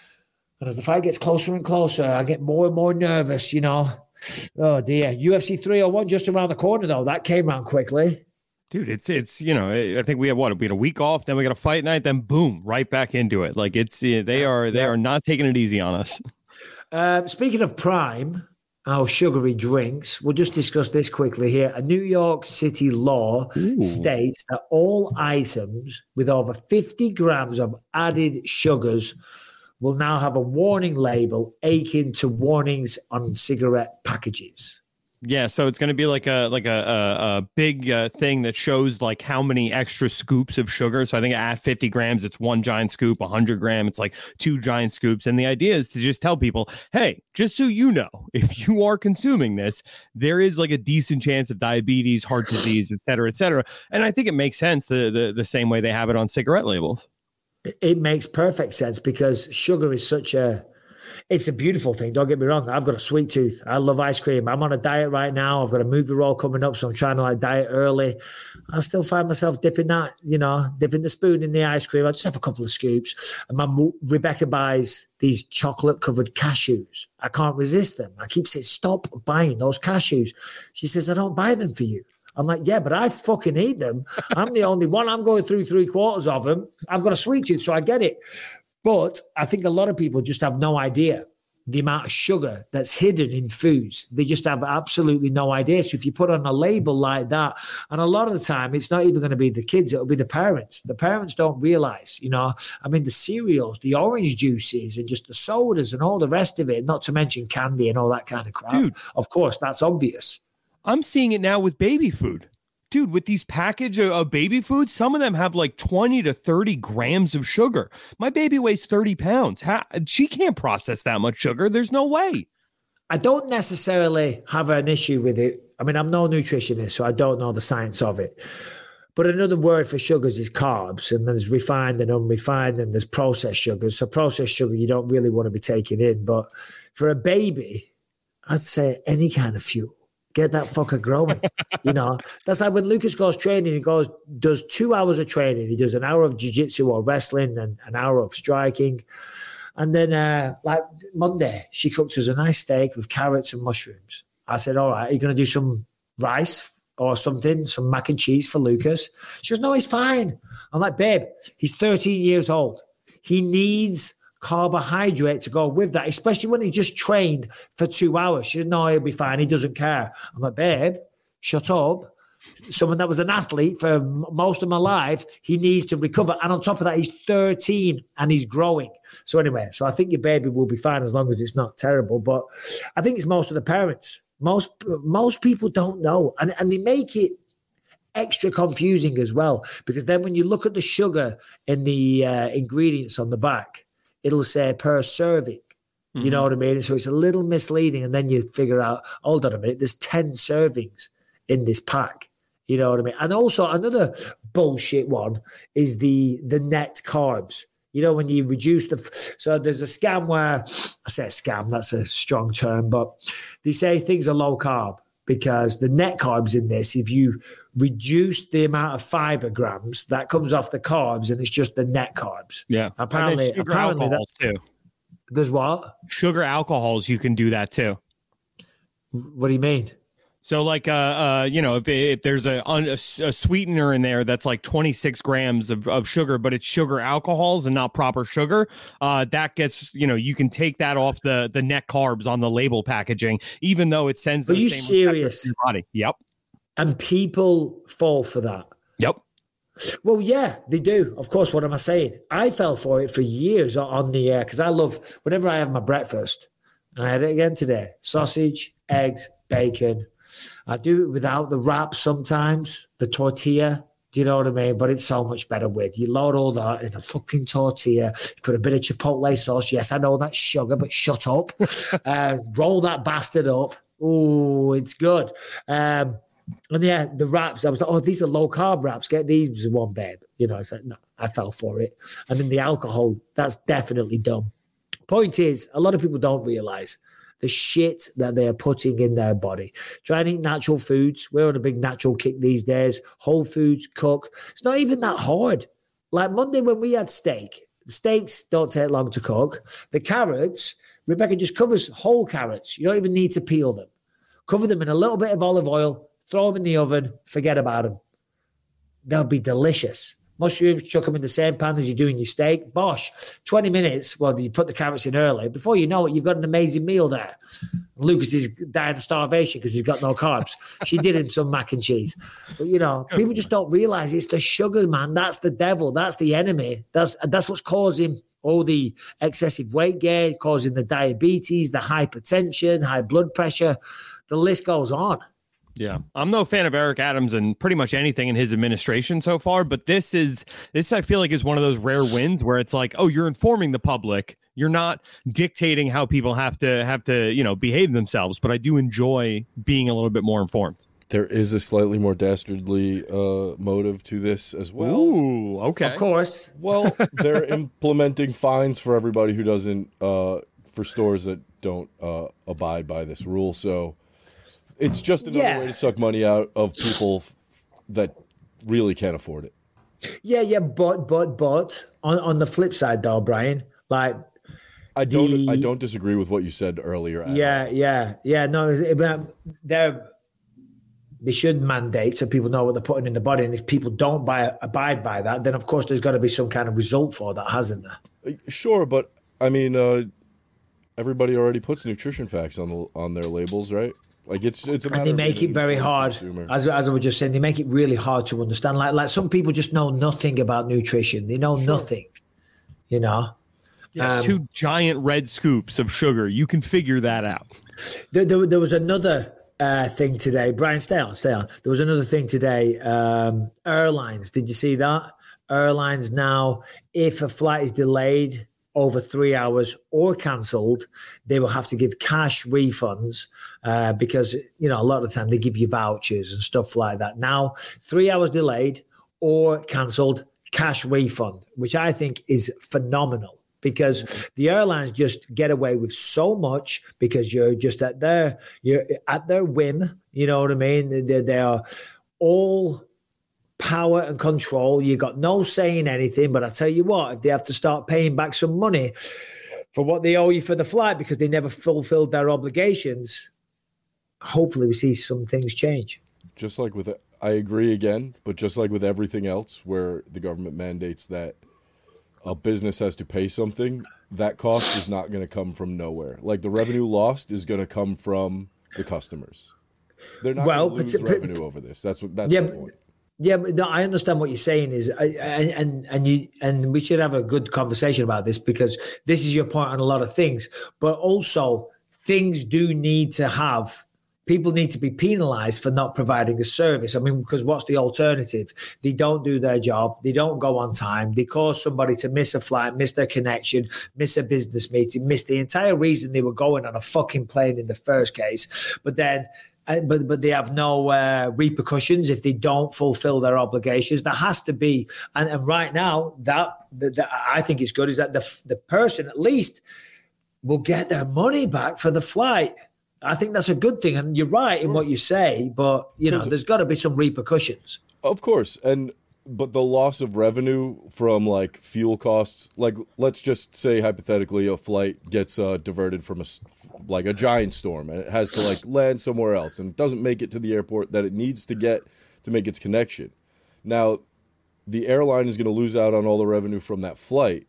And as the fight gets closer and closer, I get more and more nervous, you know. Oh, dear. U F C three oh one just around the corner, though. That came around quickly. Dude, it's, it's you know, I think we have, what, we had a week off, then we got a fight night, then boom, right back into it. Like, it's, they are, they are not taking it easy on us. Um, speaking of Prime, our sugary drinks, we'll just discuss this quickly here. A New York City law Ooh. states that all items with over fifty grams of added sugars will now have a warning label akin to warnings on cigarette packages. Yeah, so it's going to be like a like a a, a big uh, thing that shows like how many extra scoops of sugar. So I think at fifty grams, it's one giant scoop. one hundred gram, it's like two giant scoops. And the idea is to just tell people, hey, just so you know, if you are consuming this, there is like a decent chance of diabetes, heart disease, et cetera, et cetera. And I think it makes sense the the, the same way they have it on cigarette labels. It makes perfect sense, because sugar is such a It's a beautiful thing. Don't get me wrong. I've got a sweet tooth. I love ice cream. I'm on a diet right now. I've got a movie role coming up, so I'm trying to like diet early. I still find myself dipping that, you know, dipping the spoon in the ice cream. I just have a couple of scoops. And my Rebecca buys these chocolate-covered cashews. I can't resist them. I keep saying, stop buying those cashews. She says, I don't buy them for you. I'm like, yeah, but I fucking eat them. I'm the only one. I'm going through three quarters of them. I've got a sweet tooth, so I get it. But I think a lot of people just have no idea the amount of sugar that's hidden in foods. They just have absolutely no idea. So if you put on a label like that, and a lot of the time, it's not even going to be the kids, it'll be the parents. The parents don't realize, you know, I mean, the cereals, the orange juices, and just the sodas and all the rest of it, not to mention candy and all that kind of crap. Dude, of course, that's obvious. I'm seeing it now with baby food. Dude, with these package of, of baby food, some of them have like twenty to thirty grams of sugar. My baby weighs thirty pounds. How, she can't process that much sugar. There's no way. I don't necessarily have an issue with it. I mean, I'm no nutritionist, so I don't know the science of it. But another word for sugars is carbs, and there's refined and unrefined, and there's processed sugars. So processed sugar, you don't really want to be taking in. But for a baby, I'd say any kind of fuel. Get that fucker growing. You know, that's like when Lucas goes training, he goes, does two hours of training. He does an hour of jiu-jitsu or wrestling and an hour of striking. And then uh, like Monday, she cooked us a nice steak with carrots and mushrooms. I said, all right, are you going to do some rice or something, some mac and cheese for Lucas? She goes, no, he's fine. I'm like, babe, he's thirteen years old. He needs carbohydrate to go with that, especially when he's just trained for two hours. She said, no, he'll be fine. He doesn't care. I'm like, babe, shut up. Someone that was an athlete for most of my life, he needs to recover. And on top of that, he's thirteen and he's growing. So anyway, so I think your baby will be fine as long as it's not terrible. But I think it's most of the parents. Most most people don't know. And, and they make it extra confusing as well, because then when you look at the sugar in the uh, ingredients on the back, it'll say per serving. You mm-hmm. know what I mean? So it's a little misleading. And then you figure out, hold on a minute, there's ten servings in this pack. You know what I mean? And also another bullshit one is the the net carbs. You know, when you reduce the... So there's a scam where... I say scam, that's a strong term, but they say things are low carb because the net carbs in this, if you reduce the amount of fiber grams, that comes off the carbs and it's just the net carbs. Yeah. Apparently, sugar apparently alcohols that, too. There's what? Sugar alcohols, you can do that too. What do you mean? So like, uh, uh, you know, if, if there's a, a, a sweetener in there that's like twenty-six grams of, of sugar, but it's sugar alcohols and not proper sugar, uh, that gets, you know, you can take that off the, the net carbs on the label packaging, even though it sends the Are you same serious? to your body. Yep. And people fall for that. Yep. Well, yeah, they do. Of course, what am I saying? I fell for it for years on the air because I love, whenever I have my breakfast, and I had it again today, sausage, eggs, bacon. I do it without the wrap sometimes, the tortilla. Do you know what I mean? But it's so much better with. You load all that in a fucking tortilla, you put a bit of chipotle sauce. Yes, I know that's sugar, but shut up. uh, roll that bastard up. Oh, it's good. Um, and yeah, the wraps, I was like, oh, these are low carb wraps. Get these one, babe. You know, it's like, no, I fell for it. And then the alcohol, that's definitely dumb. Point is, a lot of people don't realize the shit that they're putting in their body. Try and eat natural foods. We're on a big natural kick these days. Whole foods, cook. It's not even that hard. Like Monday when we had steak, the steaks don't take long to cook. The carrots, Rebecca just covers whole carrots. You don't even need to peel them. Cover them in a little bit of olive oil, throw them in the oven, forget about them. They'll be delicious. Mushrooms, chuck them in the same pan as you're doing your steak. Bosh, twenty minutes. Well, you put the carrots in early. Before you know it, you've got an amazing meal there. Lucas is dying of starvation because he's got no carbs. She did him some mac and cheese. But, you know, people just don't realize it's the sugar, man. That's the devil. That's the enemy. That's that's what's causing all the excessive weight gain, causing the diabetes, the hypertension, high blood pressure. The list goes on. Yeah, I'm no fan of Eric Adams and pretty much anything in his administration so far, but this is this I feel like is one of those rare wins where it's like, oh, you're informing the public. You're not dictating how people have to have to, you know, behave themselves, but I do enjoy being a little bit more informed. There is a slightly more dastardly uh, motive to this as well. Ooh, okay. Of course. Well, they're implementing fines for everybody who doesn't, uh, for stores that don't uh, abide by this rule. So it's just another yeah. way to suck money out of people f- that really can't afford it. Yeah, yeah, but but but on, on the flip side, though, Brian, like I don't the, I don't disagree with what you said earlier. Yeah, yeah, yeah. No, they're they should mandate so people know what they're putting in the body, and if people don't buy abide by that, then of course there's got to be some kind of result for that, hasn't there? Sure, but I mean, uh, everybody already puts nutrition facts on the on their labels, right? Like it's it's a matter and they make it very hard, as as I was just saying, they make it really hard to understand. Like like some people just know nothing about nutrition; they know sure. nothing, you know. Yeah, um, two giant red scoops of sugar, you can figure that out. There, there, there was another uh, thing today, Brian. Stay on, stay on. There was another thing today. Um, airlines, did you see that? Airlines now, if a flight is delayed over three hours or cancelled, they will have to give cash refunds uh, because, you know, a lot of the time they give you vouchers and stuff like that. Now, three hours delayed or cancelled, cash refund, which I think is phenomenal because the airlines just get away with so much because you're just at their, you're at their whim. You know what I mean? They, they are all power and control. You got no say in anything, but I tell you what, if they have to start paying back some money for what they owe you for the flight because they never fulfilled their obligations, hopefully we see some things change. Just like with, I agree again, but just like with everything else where the government mandates that a business has to pay something, that cost is not going to come from nowhere. Like the revenue lost is going to come from the customers. They're not well, going to lose but, revenue but, over this. That's what. That's yeah, the point. Yeah, but no, I understand what you're saying is, and and and you and we should have a good conversation about this because this is your point on a lot of things. But also, things do need to have. People need to be penalized for not providing a service. I mean, because what's the alternative? They don't do their job. They don't go on time. They cause somebody to miss a flight, miss their connection, miss a business meeting, miss the entire reason they were going on a fucking plane in the first case. But then. Uh, but but they have no uh, repercussions if they don't fulfill their obligations. There has to be, and, and right now that, that, that I think is good is that the the person at least will get their money back for the flight. I think that's a good thing, and you're right in what you say. But you know, there's got to be some repercussions. Of course, and but the loss of revenue from like fuel costs, like let's just say hypothetically a flight gets uh, diverted from a like a giant storm and it has to like land somewhere else and it doesn't make it to the airport that it needs to get to make its connection. Now, the airline is going to lose out on all the revenue from that flight,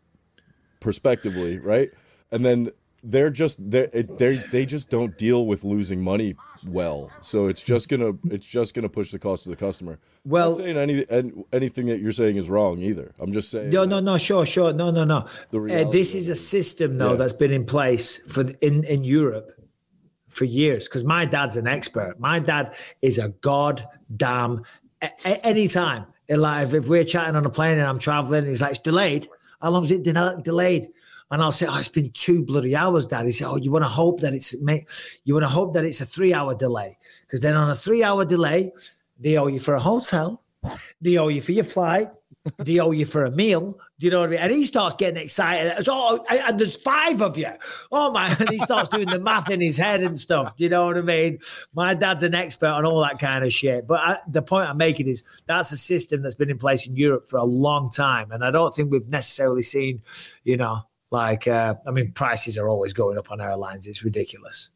prospectively, right? And then they're just they they they just don't deal with losing money well, so it's just gonna it's just gonna push the cost to the customer. Well, I'm not saying any anything that you're saying is wrong either. I'm just saying. No, no, no, sure, sure, no, no, no. Uh, this is a system though yeah. that's been in place for in in Europe for years. Because my dad's an expert. My dad is a goddamn a- anytime. Like if we're chatting on a plane and I'm traveling, he's like, "It's delayed. How long is it de- delayed?" And I'll say, "Oh, it's been two bloody hours, Dad." He said, "Oh, you want to hope that it's you want to hope that it's a three-hour delay, because then on a three-hour delay, they owe you for a hotel, they owe you for your flight, they owe you for a meal." Do you know what I mean? And he starts getting excited. It's, oh, and there's five of you. Oh my! And he starts doing the math in his head and stuff. Do you know what I mean? My dad's an expert on all that kind of shit. But I, the point I'm making is that's a system that's been in place in Europe for a long time, and I don't think we've necessarily seen, you know. Like, uh, I mean, prices are always going up on airlines. It's ridiculous.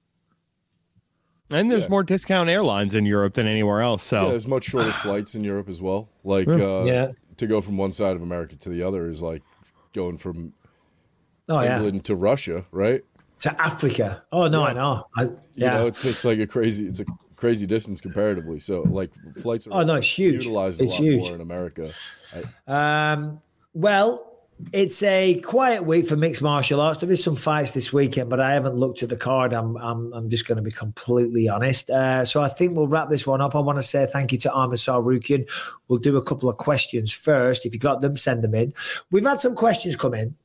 And there's yeah. more discount airlines in Europe than anywhere else. So yeah, there's much shorter flights in Europe as well. Like, uh, yeah. to go from one side of America to the other is like going from oh, England yeah. to Russia, right? To Africa. Oh no, yeah. I know. I, yeah, you know, it's it's like a crazy, it's a crazy distance comparatively. So like flights are oh no, it's huge. Utilized it's a lot huge. more in America. I, um, well. It's a quiet week for mixed martial arts. There is some fights this weekend, but I haven't looked at the card. I'm I'm, I'm just going to be completely honest. Uh, so I think we'll wrap this one up. I want to say thank you to Armin Tsarukyan. We'll do a couple of questions first. If you got them, send them in. We've had some questions come in.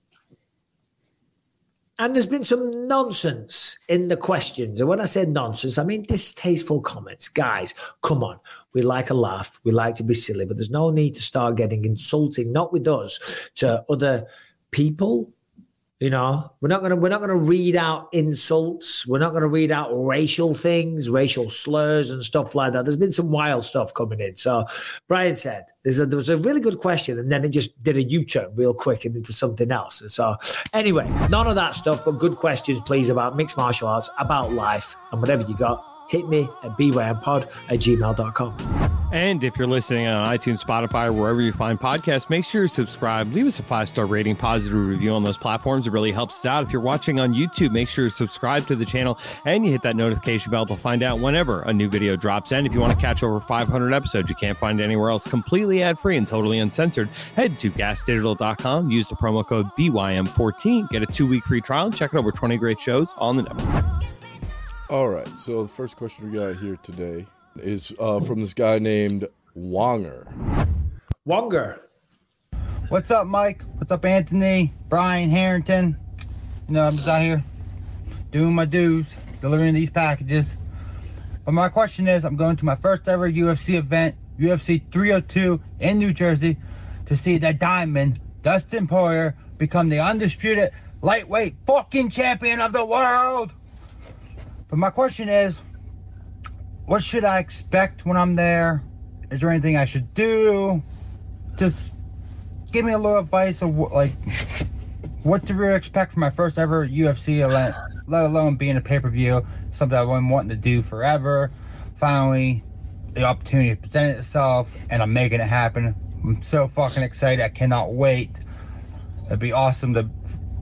And there's been some nonsense in the questions. And when I say nonsense, I mean distasteful comments. Guys, come on. We like a laugh. We like to be silly. But there's no need to start getting insulting, not with us, to other people. You know, we're not going to we're not going to read out insults. We're not going to read out racial things, racial slurs and stuff like that. There's been some wild stuff coming in. So Brian said there's a, there was a really good question, and then it just did a U-turn real quick and into something else. And so anyway, none of that stuff, but good questions, please, about mixed martial arts, about life, and whatever you got. Hit me at b y m pod at gmail dot com. And if you're listening on iTunes, Spotify, or wherever you find podcasts, make sure you subscribe. Leave us a five-star rating, positive review on those platforms. It really helps us out. If you're watching on YouTube, make sure you subscribe to the channel and you hit that notification bell to find out whenever a new video drops. And if you want to catch over five hundred episodes you can't find anywhere else, completely ad-free and totally uncensored, head to gas digital dot com. Use the promo code B Y M fourteen. Get a two-week free trial and check out over twenty great shows on the network. All right, so the first question we got here today is uh, from this guy named Wonger. Wonger. What's up, Mike? What's up, Anthony? Brian Harrington? You know, I'm just out here doing my dues, delivering these packages. But my question is, I'm going to my first ever U F C event, U F C three oh two in New Jersey, to see the Diamond, Dustin Poirier, become the undisputed lightweight fucking champion of the world. But my question is, what should I expect when I'm there? Is there anything I should do? Just give me a little advice of what, like, what to really expect from my first ever U F C event, let alone being a pay-per-view, something I've been wanting to do forever. Finally, the opportunity presented itself, and I'm making it happen. I'm so fucking excited. I cannot wait. It'd be awesome to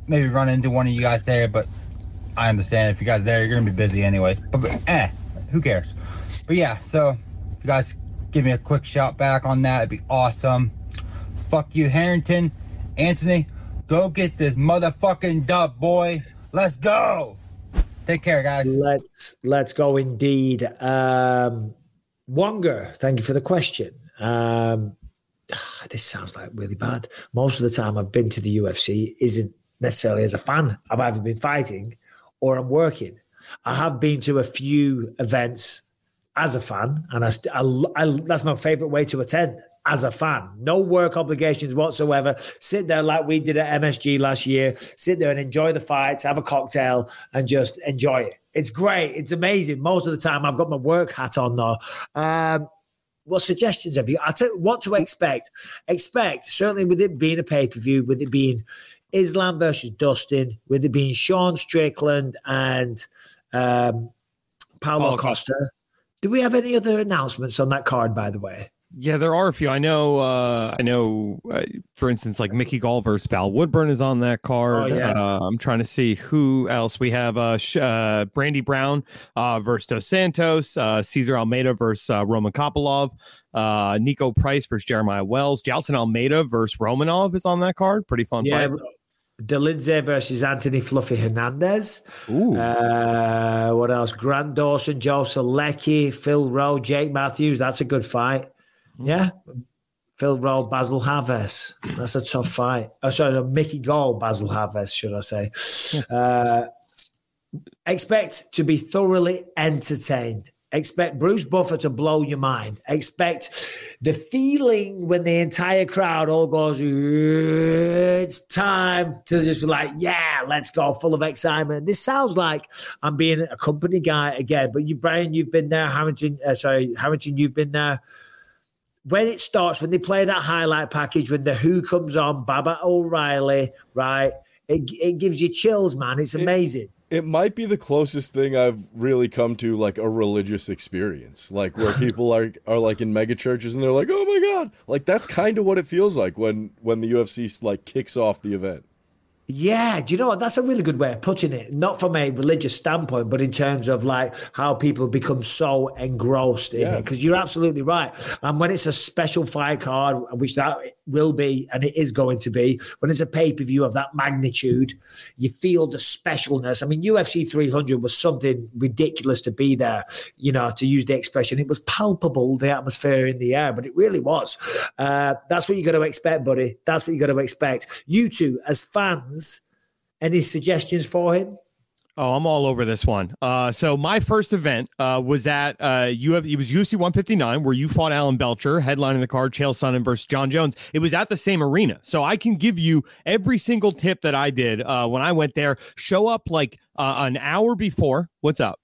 maybe run into one of you guys there, but I understand if you guys are there, you're going to be busy anyway. But, but eh, who cares? But yeah, so if you guys give me a quick shout back on that, it'd be awesome. Fuck you, Harrington. Anthony, go get this motherfucking dub, boy. Let's go. Take care, guys. Let's let's go indeed. Um, Wonger, thank you for the question. Um, this sounds like really bad. Most of the time I've been to the U F C isn't necessarily as a fan. I've either been fighting or I'm working. I have been to a few events as a fan, and I, I, I, that's my favorite way to attend as a fan. No work obligations whatsoever. Sit there like we did at M S G last year. Sit there and enjoy the fights, have a cocktail, and just enjoy it. It's great. It's amazing. Most of the time, I've got my work hat on though. Um, what suggestions have you? I tell you what to expect. Expect, certainly with it being a pay-per-view, with it being Islam versus Dustin, with it being Sean Strickland and um, Paulo oh, Costa. God. Do we have any other announcements on that card, by the way? Yeah, there are a few. I know, uh, I know, uh, for instance, like Mickey Gall versus Val Woodburn is on that card. Oh, yeah. uh, I'm trying to see who else. We have uh, uh, Brandy Brown uh, versus Dos Santos, uh, Cesar Almeida versus uh, Roman Kopylov, uh, Nico Price versus Jeremiah Wells, Jalton Almeida versus Romanov is on that card. Pretty fun yeah, fight. Delidze versus Anthony Fluffy Hernandez. Ooh. Uh, what else? Grant Dawson, Joe Selecki, Phil Rowe, Jake Matthews. That's a good fight. Yeah. Phil Rowe, Basil Havers. That's a tough fight. Oh, sorry, no, Mickey Gall, Basil Havers, should I say. Uh, expect to be thoroughly entertained. Expect Bruce Buffer to blow your mind. Expect the feeling when the entire crowd all goes, it's time to just be like, yeah, let's go, full of excitement. This sounds like I'm being a company guy again, but you, Brian, you've been there. Harrington, uh, sorry, Harrington, you've been there. When it starts, when they play that highlight package, when the Who comes on, Baba O'Reilly, right? It, it gives you chills, man. It's amazing. It- It might be the closest thing I've really come to like a religious experience, like where people are are like in mega churches and they're like, "Oh my god!" Like that's kind of what it feels like when when the U F C like kicks off the event. Yeah, do you know what? That's a really good way of putting it. Not from a religious standpoint, but in terms of like how people become so engrossed in yeah. it. Because you're absolutely right. And when it's a special fight card, which that will be, and it is going to be, when it's a pay-per-view of that magnitude, you feel the specialness. I mean, U F C three hundred was something ridiculous to be there, you know, to use the expression. It was palpable, the atmosphere in the air, but it really was. Uh, that's what you got to expect, buddy. That's what you got to expect. You two, as fans, any suggestions for him? Oh, I'm all over this one. Uh, so my first event uh, was at uh, U F C. It was U F C one fifty-nine, where you fought Alan Belcher, headlining the card, Chael Sonnen versus John Jones. It was at the same arena, so I can give you every single tip that I did uh, when I went there. Show up like uh, an hour before. What's up?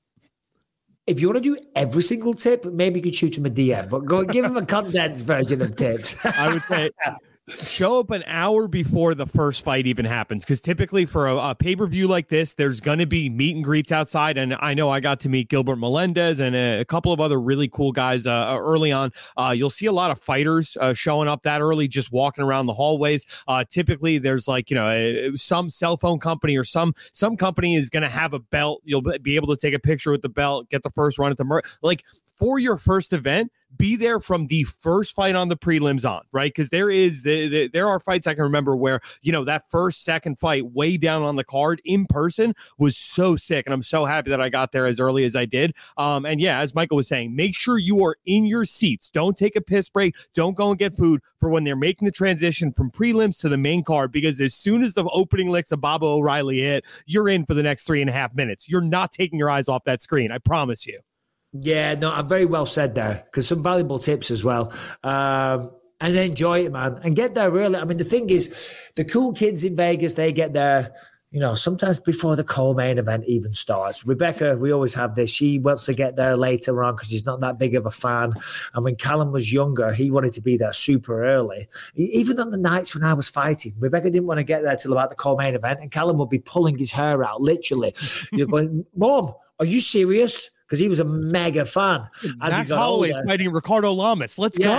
If you want to do every single tip, maybe you could shoot him a D M, but go give him a condensed version of tips. I would say. Show up an hour before the first fight even happens, because typically for a, a pay-per-view like this, there's going to be meet and greets outside. And I know I got to meet Gilbert Melendez and a, a couple of other really cool guys uh, early on. Uh, you'll see a lot of fighters uh, showing up that early, just walking around the hallways. Uh, typically, there's like, you know, a, some cell phone company or some some company is going to have a belt. You'll be able to take a picture with the belt, get the first run at the mer- like for your first event. Be there from the first fight on the prelims on, right? Because there is the, the, there are fights I can remember where, you know, that first, second fight way down on the card in person was so sick. And I'm so happy that I got there as early as I did. Um, and yeah, as Michael was saying, make sure you are in your seats. Don't take a piss break. Don't go and get food for when they're making the transition from prelims to the main card, because as soon as the opening licks of Baba O'Reilly hit, you're in for the next three and a half minutes. You're not taking your eyes off that screen. I promise you. Yeah, no, I'm very well said there, because some valuable tips as well. Um, and enjoy it, man, and get there early. I mean, the thing is, the cool kids in Vegas, they get there, you know, sometimes before the co-main event even starts. Rebecca, we always have this. She wants to get there later on because she's not that big of a fan. And when Callum was younger, he wanted to be there super early. Even on the nights when I was fighting, Rebecca didn't want to get there till about the co-main event, and Callum would be pulling his hair out, literally. You're going, Mom, are you serious? Because he was a mega fan. As Max Holloway's fighting Ricardo Lamas. Let's yeah. go.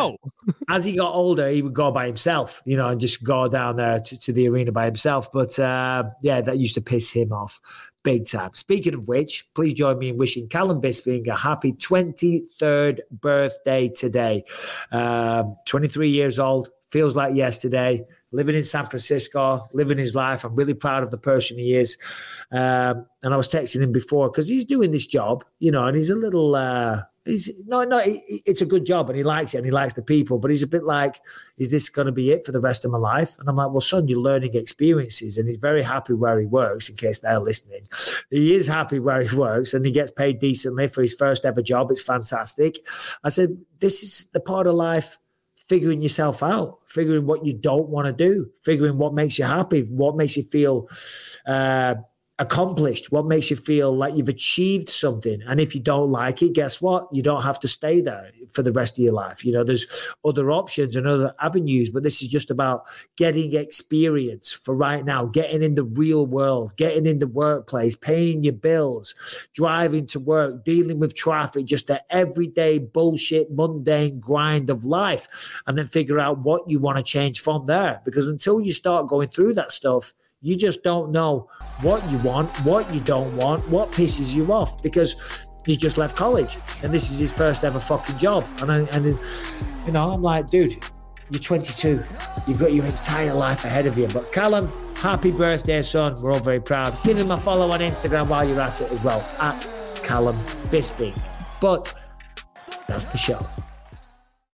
as he got older, he would go by himself, you know, and just go down there to, to the arena by himself. But uh, yeah, that used to piss him off big time. Speaking of which, please join me in wishing Callum Bisping a happy twenty-third birthday today. Um, twenty-three years old, feels like yesterday, living in San Francisco, living his life. I'm really proud of the person he is. Um, and I was texting him before because he's doing this job, you know, and he's a little... Uh, He's no, no. It's a good job, and he likes it, and he likes the people. But he's a bit like, "Is this going to be it for the rest of my life?" And I'm like, "Well, son, you're learning experiences." And he's very happy where he works. In case they're listening, he is happy where he works, and he gets paid decently for his first ever job. It's fantastic. I said, "This is the part of life." Figuring yourself out, figuring what you don't want to do, figuring what makes you happy, what makes you feel uh, accomplished, what makes you feel like you've achieved something. And if you don't like it, guess what? You don't have to stay there for the rest of your life. You know, there's other options and other avenues, but this is just about getting experience for right now, getting in the real world, getting in the workplace, paying your bills, driving to work, dealing with traffic, just the everyday bullshit, mundane grind of life, and then figure out what you want to change from there. Because until you start going through that stuff, you just don't know what you want, what you don't want, what pisses you off, because he's just left college and this is his first ever fucking job. And, I, and you know, I'm like, dude, you're twenty-two. You've got your entire life ahead of you. But Callum, happy birthday, son. We're all very proud. Give him a follow on Instagram while you're at it as well, at Callum Bisping. But that's the show.